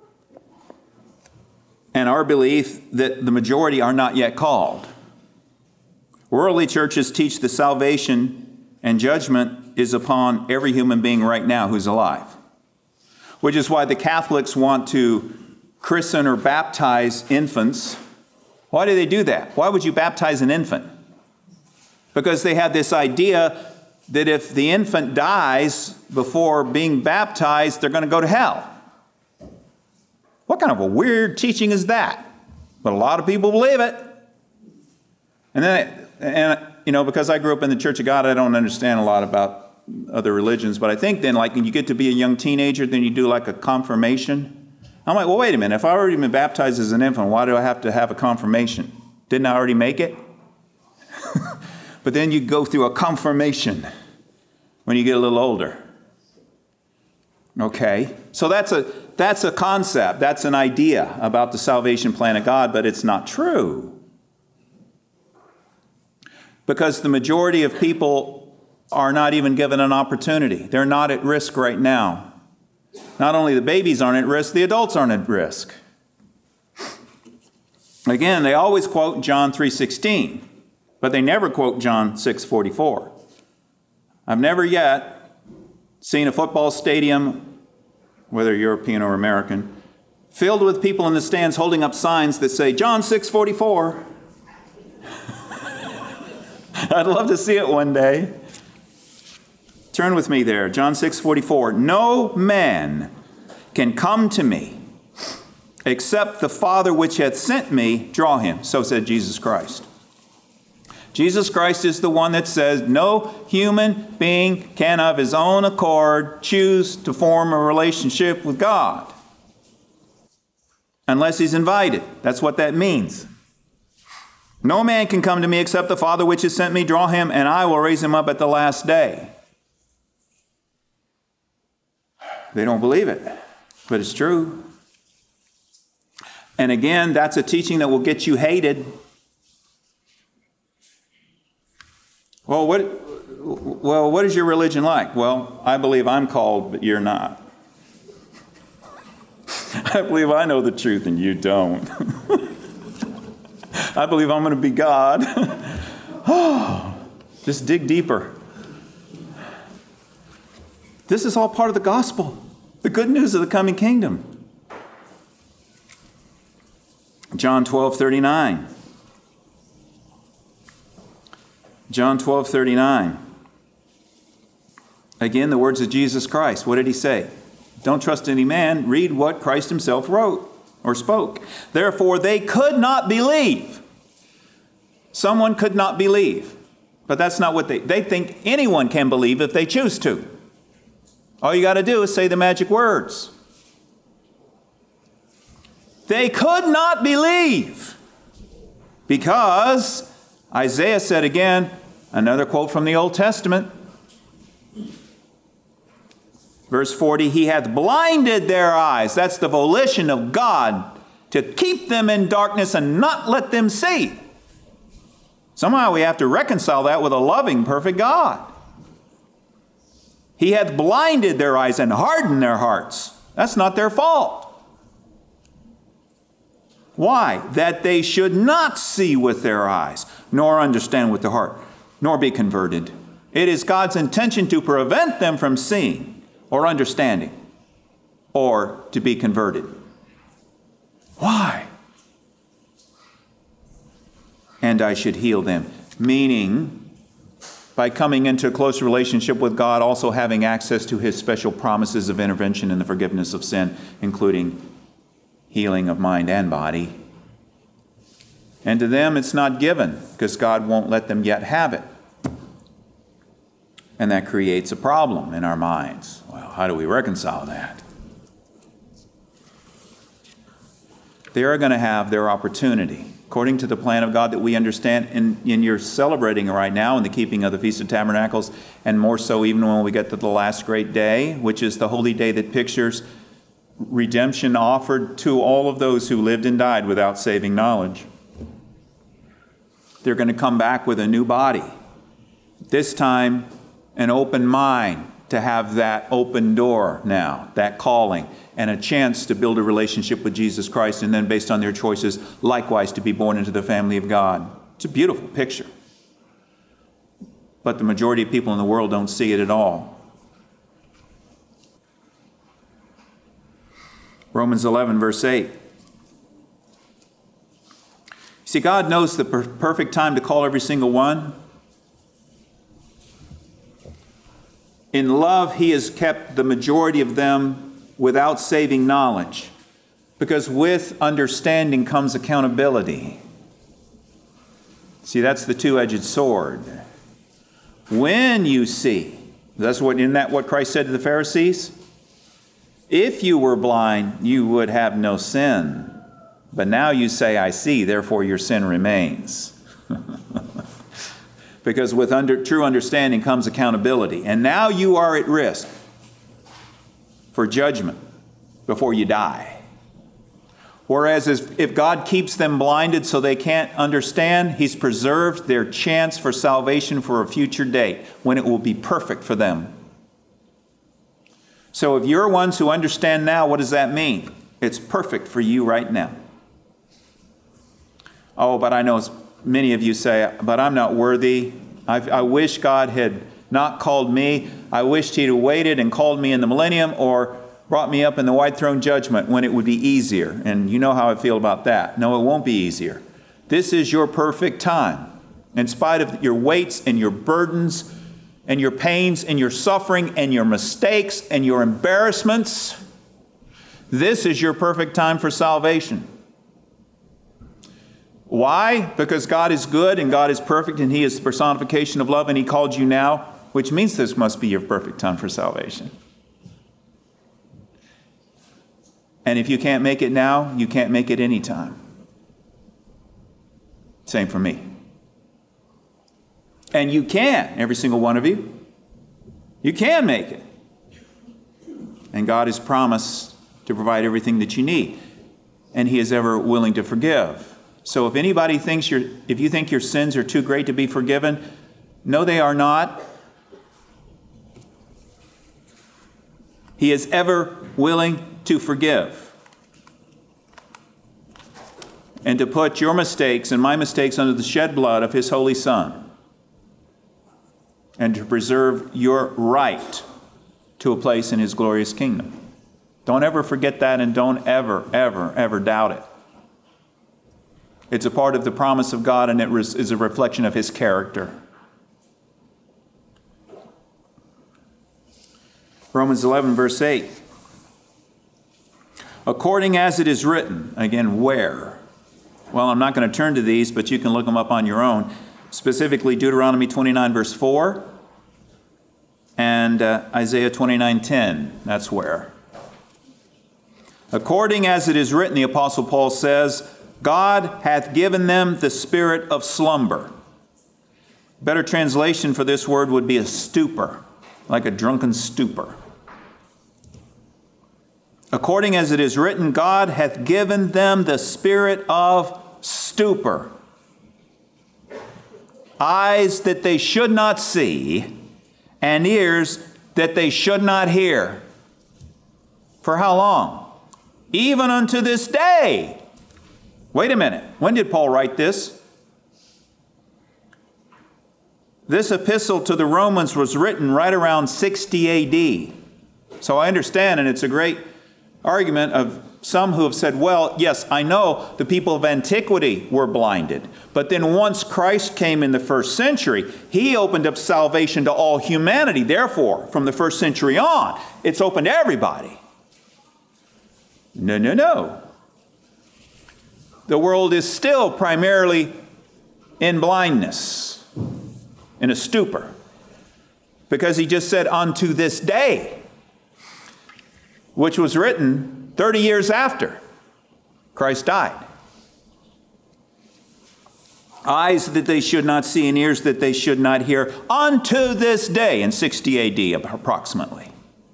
And our belief that the majority are not yet called. Worldly churches teach the salvation and judgment is upon every human being right now who's alive. Which is why the Catholics want to christen or baptize infants. Why do they do that? Why would you baptize an infant? Because they have this idea that if the infant dies before being baptized, they're going to go to hell. What kind of a weird teaching is that? But a lot of people believe it. And then, and you know, because I grew up in the Church of God, I don't understand a lot about other religions. But I think then, like, when you get to be a young teenager, then you do like a confirmation. I'm like, well, wait a minute. If I already been baptized as an infant, why do I have to have a confirmation? Didn't I already make it? But then you go through a confirmation when you get a little older. Okay, so that's a that's a concept, that's an idea about the salvation plan of God, but it's not true. Because the majority of people are not even given an opportunity. They're not at risk right now. Not only the babies aren't at risk, the adults aren't at risk. Again, they always quote John three sixteen, but they never quote John six forty-four. I've never yet seen a football stadium, whether European or American, filled with people in the stands holding up signs that say, John six forty-four. I'd love to see it one day. Turn with me there, John six forty-four. No man can come to me except the Father which hath sent me draw him. So said Jesus Christ. Jesus Christ is the one that says no human being can of his own accord choose to form a relationship with God unless he's invited. That's what that means. No man can come to me except the Father which has sent me draw him, and I will raise him up at the last day. They don't believe it, but it's true. And again, that's a teaching that will get you hated. Well, what, well, what is your religion like? Well, I believe I'm called, but you're not. I believe I know the truth and you don't. I believe I'm going to be God. Oh, just dig deeper. This is all part of the gospel, the good news of the coming kingdom. John twelve thirty-nine. John twelve thirty-nine. Again, the words of Jesus Christ. What did he say? Don't trust any man. Read what Christ himself wrote or spoke. Therefore, they could not believe. Someone could not believe. But that's not what they... They think anyone can believe if they choose to. All you got to do is say the magic words. They could not believe because Isaiah said again, another quote from the Old Testament, verse forty, he hath blinded their eyes. That's the volition of God to keep them in darkness and not let them see. Somehow we have to reconcile that with a loving, perfect God. He hath blinded their eyes and hardened their hearts. That's not their fault. Why? That they should not see with their eyes, nor understand with their heart, nor be converted. It is God's intention to prevent them from seeing or understanding or to be converted. Why? And I should heal them. Meaning, by coming into a close relationship with God, also having access to his special promises of intervention in the forgiveness of sin, including healing of mind and body. And to them it's not given because God won't let them yet have it. And that creates a problem in our minds. Well, how do we reconcile that? They are going to have their opportunity, according to the plan of God that we understand, and, and you're celebrating right now in the keeping of the Feast of Tabernacles, and more so even when we get to the last great day, which is the holy day that pictures redemption offered to all of those who lived and died without saving knowledge. They're going to come back with a new body. This time, an open mind to have that open door now, that calling, and a chance to build a relationship with Jesus Christ, and then based on their choices, likewise to be born into the family of God. It's a beautiful picture. But the majority of people in the world don't see it at all. Romans eleven, verse eight. See, God knows the per- perfect time to call every single one. In love, he has kept the majority of them without saving knowledge, because with understanding comes accountability. See, that's the two-edged sword. When you see, that's what, isn't that what Christ said to the Pharisees? If you were blind, you would have no sin. But now you say, I see, therefore your sin remains. Because with under, true understanding comes accountability. And now you are at risk for judgment before you die. Whereas if God keeps them blinded so they can't understand, he's preserved their chance for salvation for a future date when it will be perfect for them. So if you're ones who understand now, what does that mean? It's perfect for you right now. Oh, but I know many of you say, but I'm not worthy. I, I wish God had not called me. I wished he'd have waited and called me in the millennium or brought me up in the white throne judgment when it would be easier. And you know how I feel about that. No, it won't be easier. This is your perfect time. In spite of your weights and your burdens and your pains and your suffering and your mistakes and your embarrassments, this is your perfect time for salvation. Why? Because God is good and God is perfect and he is the personification of love and he called you now, which means this must be your perfect time for salvation. And if you can't make it now, you can't make it any time. Same for me. And you can, every single one of you. You can make it. And God has promised to provide everything that you need. And He is ever willing to forgive. So if anybody thinks you're, if you think your sins are too great to be forgiven, no, they are not. He is ever willing to forgive. And to put your mistakes and my mistakes under the shed blood of His Holy Son. And to preserve your right to a place in His glorious kingdom. Don't ever forget that, and don't ever, ever, ever doubt it. It's a part of the promise of God, and it is a reflection of His character. Romans eleven, verse eight. According as it is written, again, where? Well, I'm not going to turn to these, but you can look them up on your own. Specifically, Deuteronomy twenty-nine, verse four, and uh, Isaiah twenty-nine, ten. That's where. According as it is written, the Apostle Paul says, God hath given them the spirit of slumber. Better translation for this word would be a stupor, like a drunken stupor. According as it is written, God hath given them the spirit of stupor. Eyes that they should not see, and ears that they should not hear. For how long? Even unto this day. Wait a minute. When did Paul write this? This epistle to the Romans was written right around sixty A D. So I understand, and it's a great argument of some who have said, well, yes, I know the people of antiquity were blinded. But then once Christ came in the first century, He opened up salvation to all humanity. Therefore, from the first century on, it's open to everybody. No, no, no. The world is still primarily in blindness, in a stupor. Because He just said, unto this day, which was written thirty years after Christ died. Eyes that they should not see and ears that they should not hear, unto this day, in sixty A D approximately.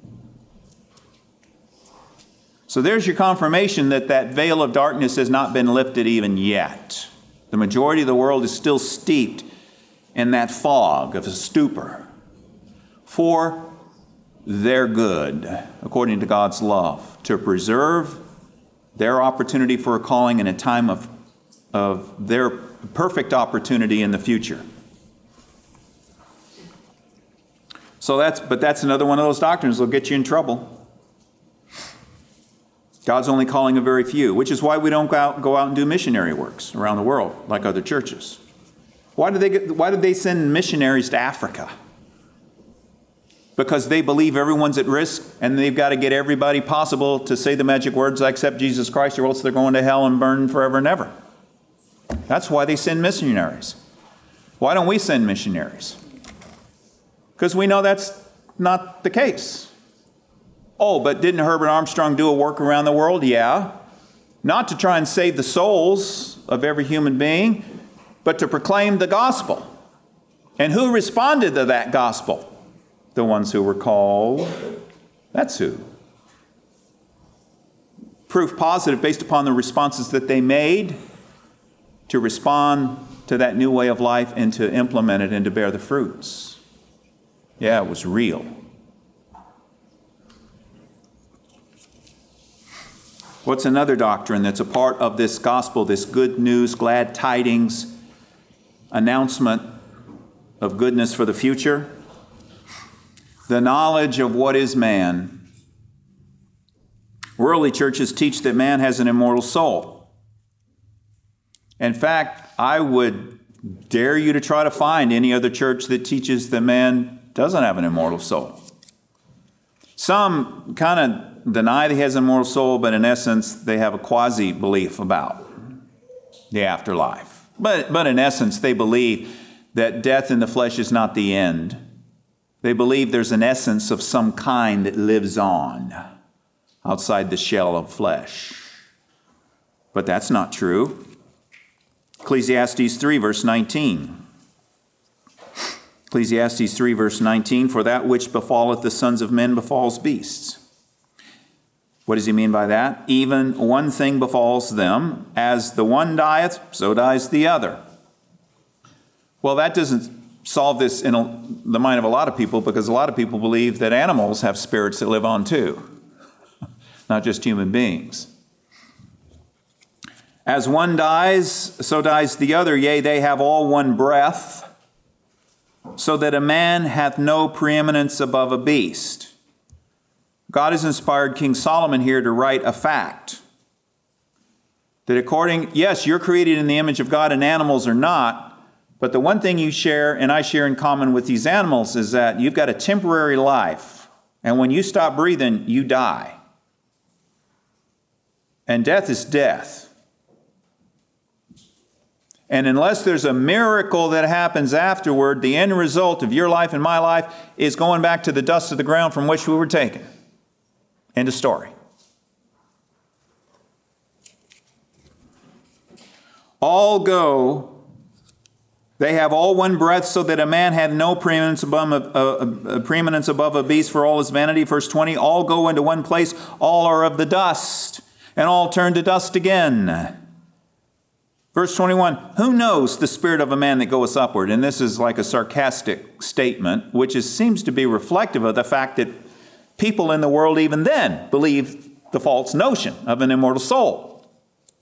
So there's your confirmation that that veil of darkness has not been lifted even yet. The majority of the world is still steeped in that fog of a stupor for their good, according to God's love, to preserve their opportunity for a calling in a time of, of their perfect opportunity in the future. So that's, but that's another one of those doctrines that'll get you in trouble. God's only calling a very few, which is why we don't go out, go out and do missionary works around the world like other churches. Why did they get, why did they send missionaries to Africa? Because they believe everyone's at risk and they've got to get everybody possible to say the magic words, I accept Jesus Christ, or else they're going to hell and burn forever and ever. That's why they send missionaries. Why don't we send missionaries? Because we know that's not the case. Oh, but didn't Herbert Armstrong do a work around the world? Yeah. Not to try and save the souls of every human being, but to proclaim the gospel. And who responded to that gospel? The ones who were called. That's who. Proof positive based upon the responses that they made to respond to that new way of life and to implement it and to bear the fruits. Yeah, it was real. What's another doctrine that's a part of this gospel, this good news, glad tidings, announcement of goodness for the future? The knowledge of what is man. Worldly churches teach that man has an immortal soul. In fact, I would dare you to try to find any other church that teaches that man doesn't have an immortal soul. Some kind of deny that he has an immortal soul, but in essence, they have a quasi-belief about the afterlife. But, but in essence, they believe that death in the flesh is not the end. They believe there's an essence of some kind that lives on outside the shell of flesh. But that's not true. Ecclesiastes three, verse nineteen. Ecclesiastes three, verse nineteen, for that which befalleth the sons of men befalls beasts. What does he mean by that? Even one thing befalls them. As the one dieth, so dies the other. Well, that doesn't solve this in a, the mind of a lot of people, because a lot of people believe that animals have spirits that live on too, not just human beings. As one dies, so dies the other. Yea, they have all one breath, so that a man hath no preeminence above a beast. God has inspired King Solomon here to write a fact. That according, yes, you're created in the image of God and animals are not, but the one thing you share, and I share in common with these animals, is that you've got a temporary life. And when you stop breathing, you die. And death is death. And unless there's a miracle that happens afterward, the end result of your life and my life is going back to the dust of the ground from which we were taken. End of story. All go, they have all one breath, so that a man had no preeminence above a, a, a preeminence above a beast, for all his vanity. Verse twenty, all go into one place, all are of the dust, and all turn to dust again. Verse twenty-one, who knows the spirit of a man that goeth upward? And this is like a sarcastic statement, which is, seems to be reflective of the fact that people in the world even then believe the false notion of an immortal soul.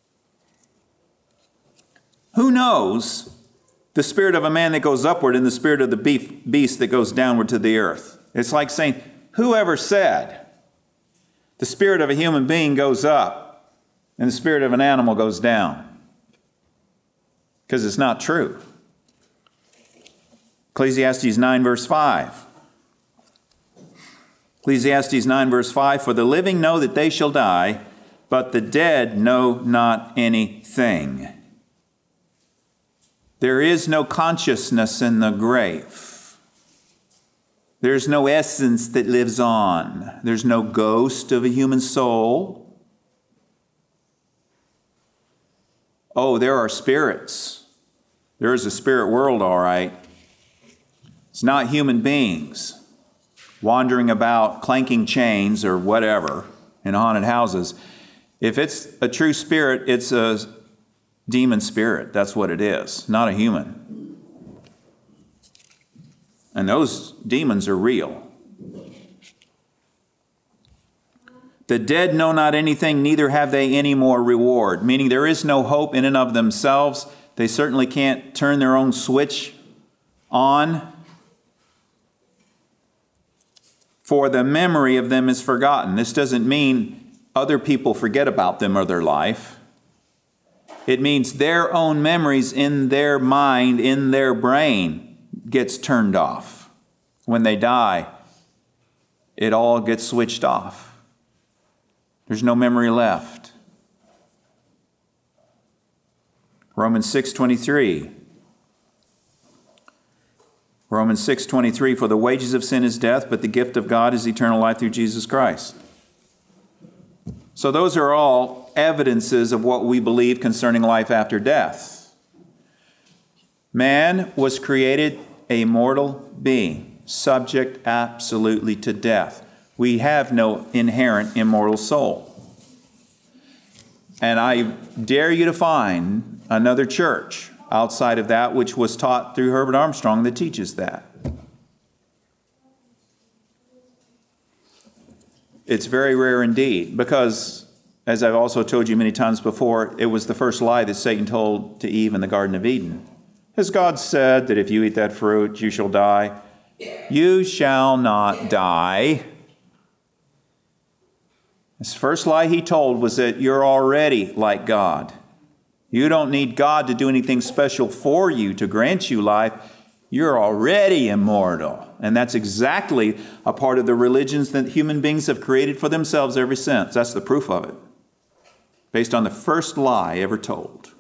Who knows the spirit of a man that goes upward and the spirit of the beast that goes downward to the earth? It's like saying, whoever said the spirit of a human being goes up and the spirit of an animal goes down? Because it's not true. Ecclesiastes nine verse five. Ecclesiastes nine verse five, for the living know that they shall die, but the dead know not anything. There is no consciousness in the grave. There's no essence that lives on. There's no ghost of a human soul. Oh, there are spirits. There is a spirit world, all right. It's not human beings wandering about clanking chains or whatever in haunted houses. If it's a true spirit, it's a demon spirit. That's what it is, not a human. And those demons are real. The dead know not anything, neither have they any more reward. Meaning there is no hope in and of themselves. They certainly can't turn their own switch on. For the memory of them is forgotten. This doesn't mean other people forget about them or their life. It means their own memories in their mind, in their brain, gets turned off. When they die, it all gets switched off. There's no memory left. Romans six twenty-three. Romans six twenty-three, for the wages of sin is death, but the gift of God is eternal life through Jesus Christ. So those are all evidences of what we believe concerning life after death. Man was created a mortal being, subject absolutely to death. We have no inherent immortal soul. And I dare you to find another church outside of that which was taught through Herbert Armstrong that teaches that. It's very rare indeed, because, as I've also told you many times before, it was the first lie that Satan told to Eve in the Garden of Eden. As God said that if you eat that fruit, you shall die. You shall not die. This first lie he told was that you're already like God. You don't need God to do anything special for you to grant you life. You're already immortal. And that's exactly a part of the religions that human beings have created for themselves ever since. That's the proof of it. Based on the first lie ever told.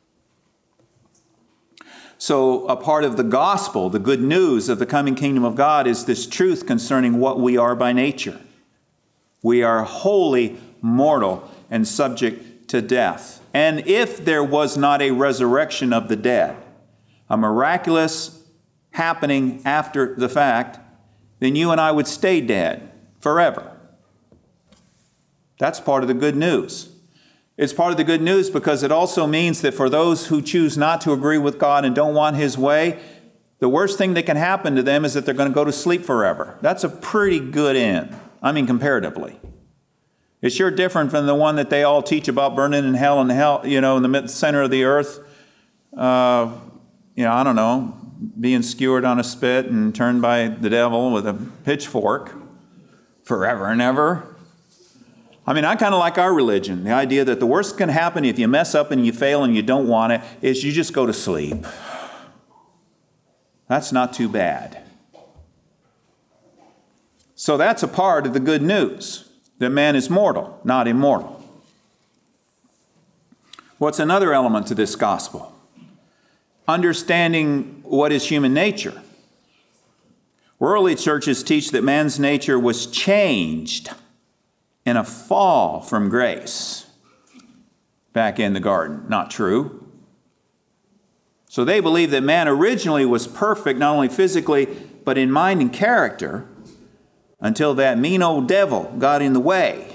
So a part of the gospel, the good news of the coming kingdom of God, is this truth concerning what we are by nature. We are wholly mortal and subject to death. And if there was not a resurrection of the dead, a miraculous happening after the fact, then you and I would stay dead forever. That's part of the good news. It's part of the good news because it also means that for those who choose not to agree with God and don't want His way, the worst thing that can happen to them is that they're going to go to sleep forever. That's a pretty good end. I mean, comparatively. It's sure different from the one that they all teach about burning in hell and hell, you know, in the mid- center of the earth. Uh, you know, I don't know, being skewered on a spit and turned by the devil with a pitchfork forever and ever. I mean, I kind of like our religion. The idea that the worst can happen if you mess up and you fail and you don't want it is you just go to sleep. That's not too bad. So that's a part of the good news, that man is mortal, not immortal. What's another element to this gospel? Understanding what is human nature. Worldly churches teach that man's nature was changed in a fall from grace back in the garden. Not true. So they believe that man originally was perfect, not only physically, but in mind and character, until that mean old devil got in the way.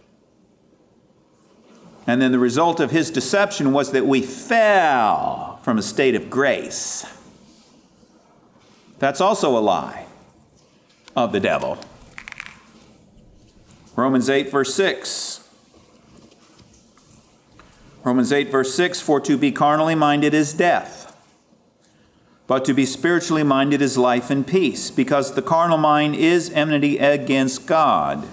And then the result of his deception was that we fell from a state of grace. That's also a lie of the devil. Romans eight, verse six. Romans eight, verse six, for to be carnally minded is death, but to be spiritually minded is life and peace, because the carnal mind is enmity against God.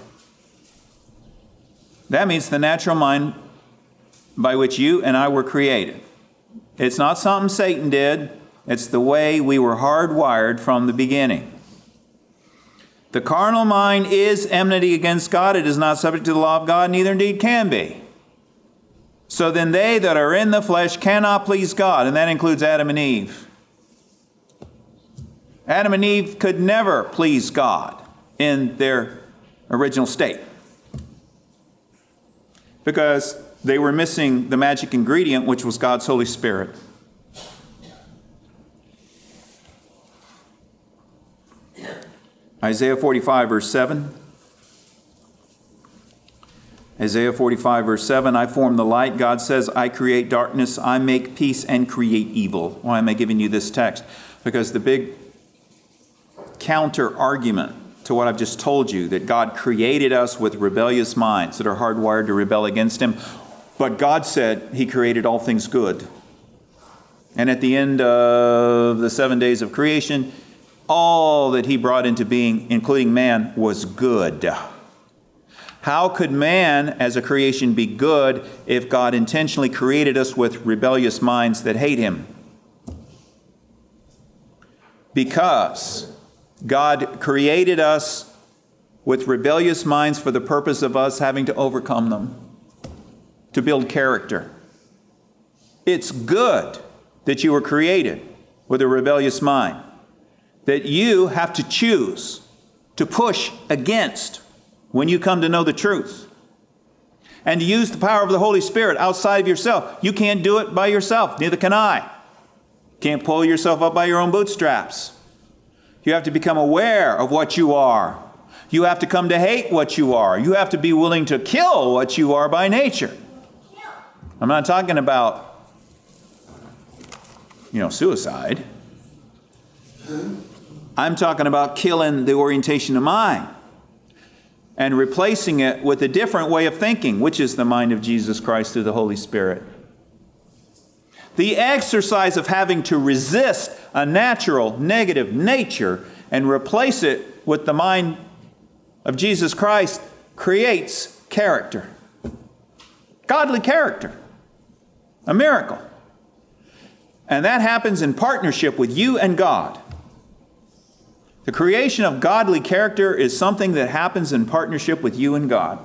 That means the natural mind by which you and I were created. It's not something Satan did. It's the way we were hardwired from the beginning. The carnal mind is enmity against God. It is not subject to the law of God, neither indeed can be. So then they that are in the flesh cannot please God, and that includes Adam and Eve. Adam and Eve could never please God in their original state, because they were missing the magic ingredient, which was God's Holy Spirit. Isaiah forty-five, verse seven. Isaiah forty-five, verse seven, I form the light. God says, I create darkness. I make peace and create evil. Why am I giving you this text? Because the big counter argument to what I've just told you, that God created us with rebellious minds that are hardwired to rebel against Him. But God said He created all things good. And at the end of the seven days of creation, all that He brought into being, including man, was good. How could man as a creation be good if God intentionally created us with rebellious minds that hate Him? Because God created us with rebellious minds for the purpose of us having to overcome them, to build character. It's good that you were created with a rebellious mind, that you have to choose to push against when you come to know the truth, and to use the power of the Holy Spirit outside of yourself. You can't do it by yourself. Neither can I. Can't pull yourself up by your own bootstraps. You have to become aware of what you are. You have to come to hate what you are. You have to be willing to kill what you are by nature. I'm not talking about, you know, suicide. I'm talking about killing the orientation of mind and replacing it with a different way of thinking, which is the mind of Jesus Christ through the Holy Spirit. The exercise of having to resist a natural negative nature and replace it with the mind of Jesus Christ creates character. Godly character. A miracle. And that happens in partnership with you and God. The creation of godly character is something that happens in partnership with you and God.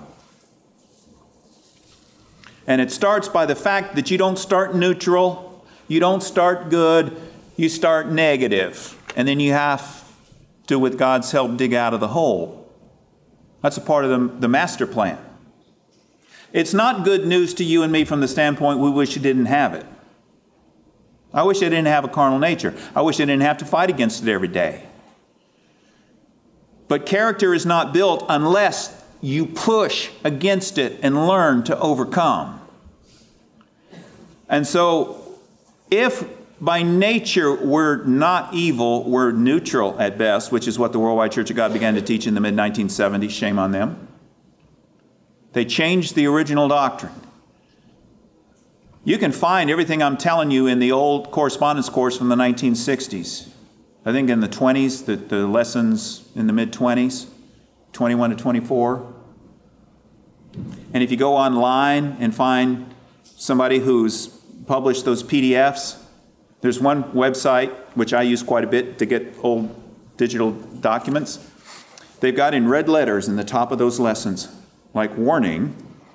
And it starts by the fact that you don't start neutral, you don't start good, you start negative. And then you have to, with God's help, dig out of the hole. That's a part of the, the master plan. It's not good news to you and me from the standpoint we wish you didn't have it. I wish I didn't have a carnal nature. I wish I didn't have to fight against it every day. But character is not built unless you push against it and learn to overcome. And so, if by nature we're not evil, we're neutral at best, which is what the Worldwide Church of God began to teach in the mid nineteen seventies, shame on them. They changed the original doctrine. You can find everything I'm telling you in the old correspondence course from the nineteen sixties. I think in the twenties, the, the lessons in the mid-twenties, twenty-one to twenty-four. And if you go online and find somebody who's published those P D Fs, there's one website, which I use quite a bit to get old digital documents. They've got in red letters in the top of those lessons, like warning.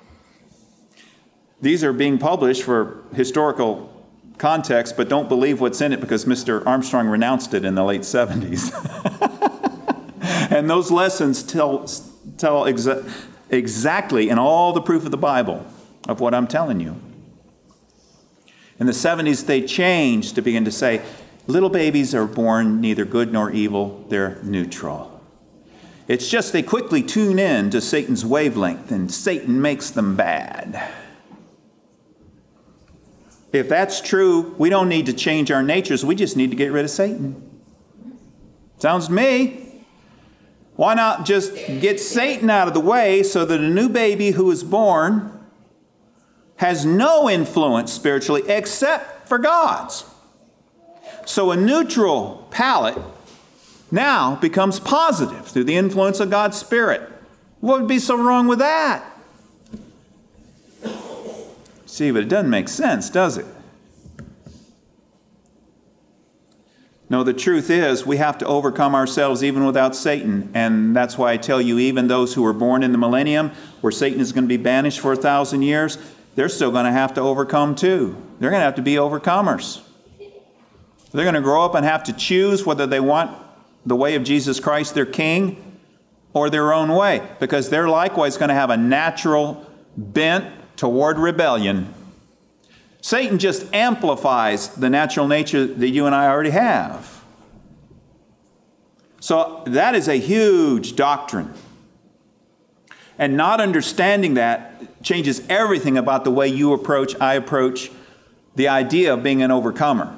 These are being published for historical context, but don't believe what's in it because Mister Armstrong renounced it in the late seventies. And those lessons tell, tell exa- exactly, and all the proof of the Bible, of what I'm telling you. In the seventies, they changed to begin to say, little babies are born neither good nor evil, they're neutral. It's just they quickly tune in to Satan's wavelength, and Satan makes them bad. If that's true, we don't need to change our natures. We just need to get rid of Satan. Sounds to me. Why not just get Satan out of the way so that a new baby who is born has no influence spiritually except for God's? So a neutral palate now becomes positive through the influence of God's Spirit. What would be so wrong with that? See, but it doesn't make sense, does it? No, the truth is we have to overcome ourselves even without Satan. And that's why I tell you, even those who were born in the millennium, where Satan is going to be banished for a thousand years, they're still going to have to overcome too. They're going to have to be overcomers. They're going to grow up and have to choose whether they want the way of Jesus Christ, their King, or their own way. Because they're likewise going to have a natural bent toward rebellion. Satan just amplifies the natural nature that you and I already have. So that is a huge doctrine. And not understanding that changes everything about the way you approach, I approach the idea of being an overcomer.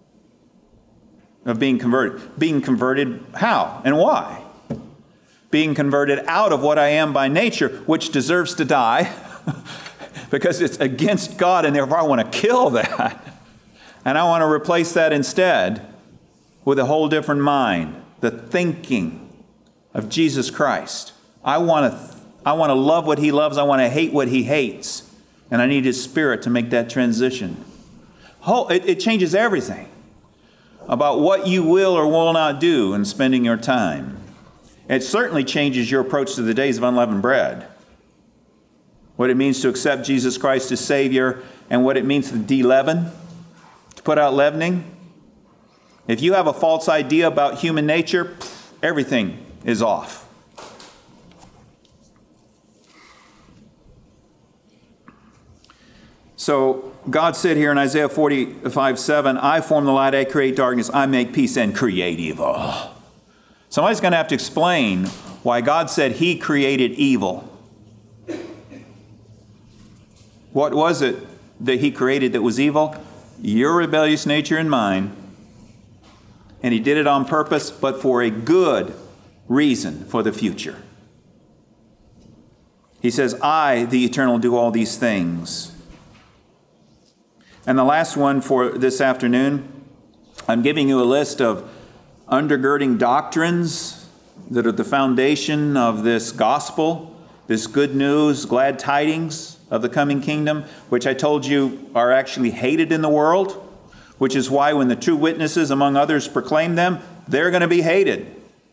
Of being converted. Being converted how and why? Being converted out of what I am by nature, which deserves to die, because it's against God, and therefore I want to kill that. And I want to replace that instead with a whole different mind, the thinking of Jesus Christ. I want to, I want to love what He loves. I want to hate what He hates. And I need His Spirit to make that transition. It, it changes everything about what you will or will not do in spending your time. It certainly changes your approach to the days of unleavened bread. What it means to accept Jesus Christ as Savior, and what it means to de-leaven, to put out leavening. If you have a false idea about human nature, everything is off. So God said here in Isaiah forty-five seven, I form the light, I create darkness, I make peace and create evil. Somebody's going to have to explain why God said He created evil. What was it that He created that was evil? Your rebellious nature and mine. And He did it on purpose, but for a good reason for the future. He says, I, the Eternal, do all these things. And the last one for this afternoon, I'm giving you a list of undergirding doctrines that are the foundation of this gospel, this good news, glad tidings of the coming kingdom, which I told you are actually hated in the world, which is why when the true witnesses, among others, proclaim them, they're going to be hated.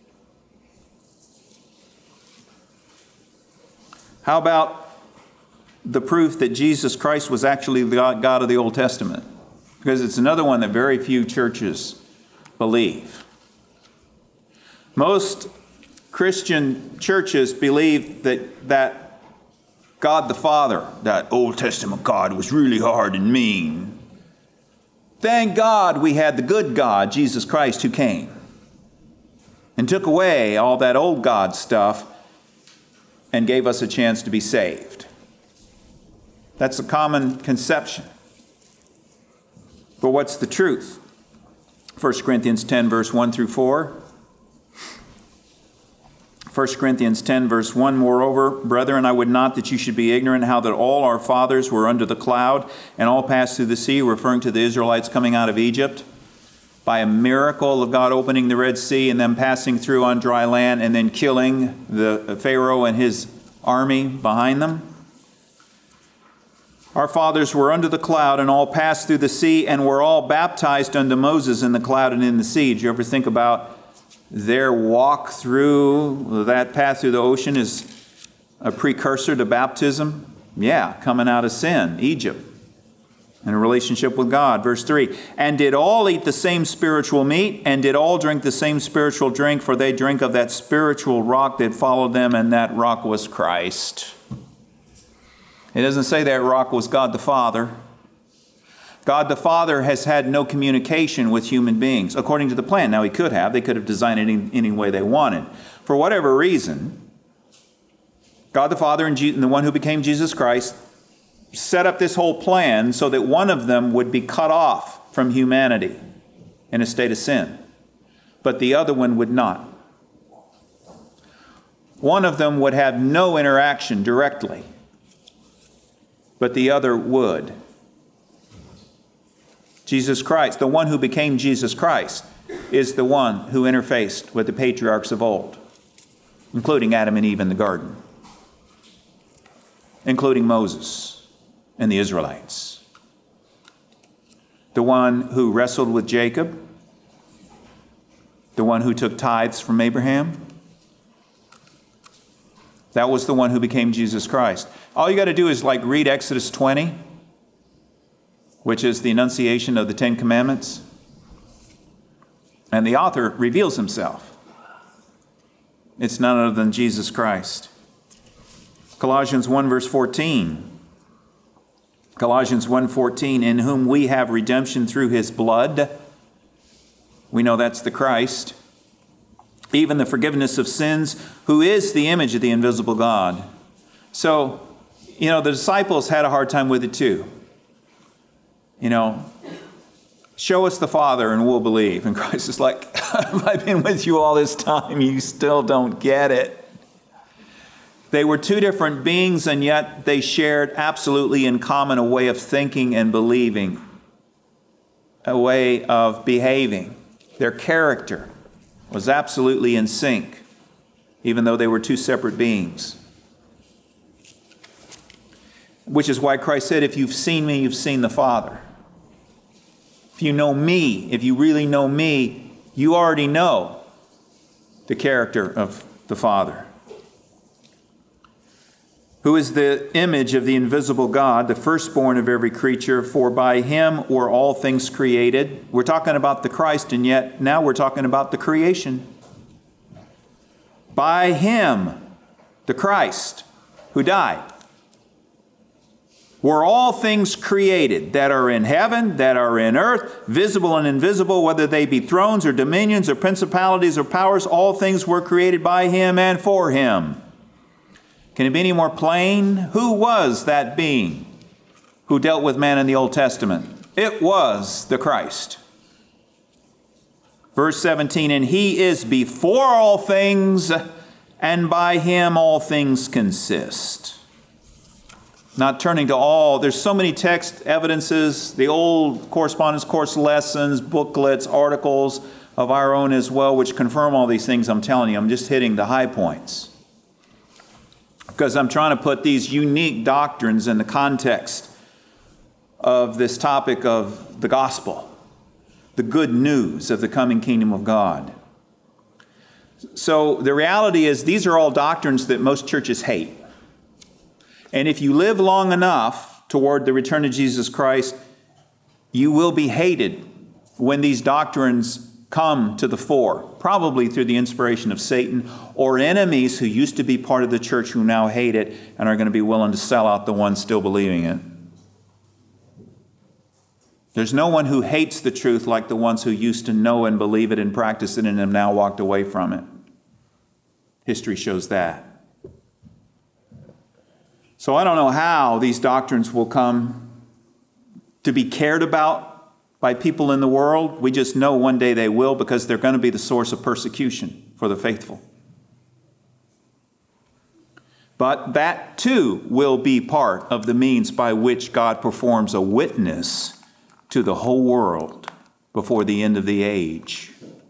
How about the proof that Jesus Christ was actually the God of the Old Testament? Because it's another one that very few churches believe. Most Christian churches believe that that God the Father, that Old Testament God, was really hard and mean. Thank God we had the good God, Jesus Christ, who came and took away all that old God stuff and gave us a chance to be saved. That's a common conception. But what's the truth? First Corinthians ten, verse one through four. First Corinthians ten, verse one, moreover, brethren, I would not that you should be ignorant how that all our fathers were under the cloud and all passed through the sea, referring to the Israelites coming out of Egypt, by a miracle of God opening the Red Sea and them passing through on dry land and then killing the Pharaoh and his army behind them. Our fathers were under the cloud and all passed through the sea and were all baptized unto Moses in the cloud and in the sea. Did you ever think about their walk through that path through the ocean is a precursor to baptism? Yeah, coming out of sin, Egypt, and a relationship with God. Verse three, and did all eat the same spiritual meat, and did all drink the same spiritual drink, for they drink of that spiritual rock that followed them, and that rock was Christ. It doesn't say that rock was God the Father. God the Father has had no communication with human beings, according to the plan. Now, he could have. They could have designed it any, any way they wanted. For whatever reason, God the Father and, Je- and the one who became Jesus Christ set up this whole plan so that one of them would be cut off from humanity in a state of sin, but the other one would not. One of them would have no interaction directly, but the other would. Jesus Christ, the one who became Jesus Christ, is the one who interfaced with the patriarchs of old, including Adam and Eve in the garden, including Moses and the Israelites. The one who wrestled with Jacob, the one who took tithes from Abraham, that was the one who became Jesus Christ. All you got to do is like read Exodus twenty, which is the enunciation of the Ten Commandments. And the author reveals himself. It's none other than Jesus Christ. Colossians one, verse fourteen. Colossians one fourteen, in whom we have redemption through his blood. We know that's the Christ. Even the forgiveness of sins, who is the image of the invisible God. So, you know, the disciples had a hard time with it too. You know, show us the Father and we'll believe. And Christ is like, I've been with you all this time. You still don't get it. They were two different beings, and yet they shared absolutely in common a way of thinking and believing, a way of behaving. Their character was absolutely in sync, even though they were two separate beings. Which is why Christ said, if you've seen me, you've seen the Father. If you know me, if you really know me, you already know the character of the Father, who is the image of the invisible God, the firstborn of every creature, for by him were all things created. We're talking about the Christ, and yet now we're talking about the creation. By him, the Christ, who died, were all things created that are in heaven, that are in earth, visible and invisible, whether they be thrones or dominions or principalities or powers, all things were created by him and for him. Can it be any more plain? Who was that being who dealt with man in the Old Testament? It was the Christ. Verse seventeen, and he is before all things, and by him all things consist. Not turning to all, there's so many text evidences, the old correspondence course lessons, booklets, articles of our own as well, which confirm all these things I'm telling you. I'm just hitting the high points, because I'm trying to put these unique doctrines in the context of this topic of the gospel, the good news of the coming kingdom of God. So the reality is these are all doctrines that most churches hate. And if you live long enough toward the return of Jesus Christ, you will be hated when these doctrines come to the fore, probably through the inspiration of Satan or enemies who used to be part of the church who now hate it and are going to be willing to sell out the ones still believing it. There's no one who hates the truth like the ones who used to know and believe it and practice it and have now walked away from it. History shows that. So I don't know how these doctrines will come to be cared about by people in the world. We just know one day they will, because they're going to be the source of persecution for the faithful. But that too will be part of the means by which God performs a witness to the whole world before the end of the age.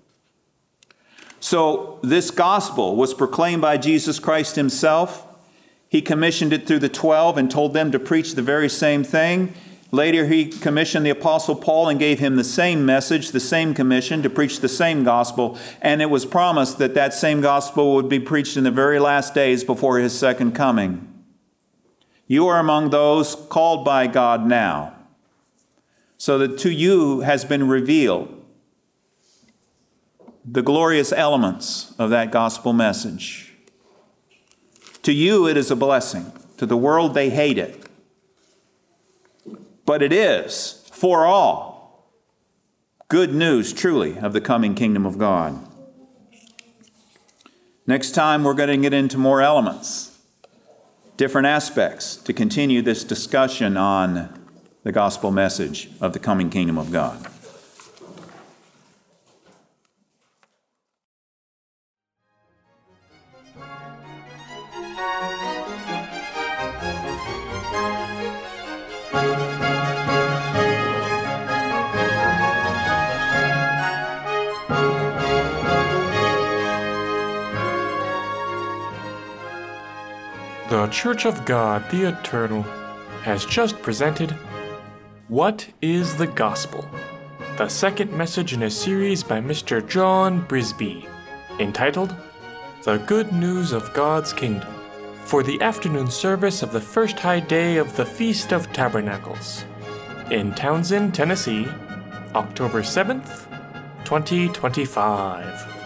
So this gospel was proclaimed by Jesus Christ himself. He commissioned it through the twelve and told them to preach the very same thing. Later, he commissioned the Apostle Paul and gave him the same message, the same commission, to preach the same gospel. And it was promised that that same gospel would be preached in the very last days before his second coming. You are among those called by God now, so that to you has been revealed the glorious elements of that gospel message. To you, it is a blessing. To the world, they hate it. But it is, for all, good news, truly, of the coming kingdom of God. Next time, we're going to get into more elements, different aspects, to continue this discussion on the gospel message of the coming kingdom of God. The Church of God, the Eternal, has just presented What is the Gospel? The second message in a series by Mister John Brisby, entitled The Good News of God's Kingdom, for the afternoon service of the first high day of the Feast of Tabernacles, in Townsend, Tennessee, October seventh, twenty twenty-five.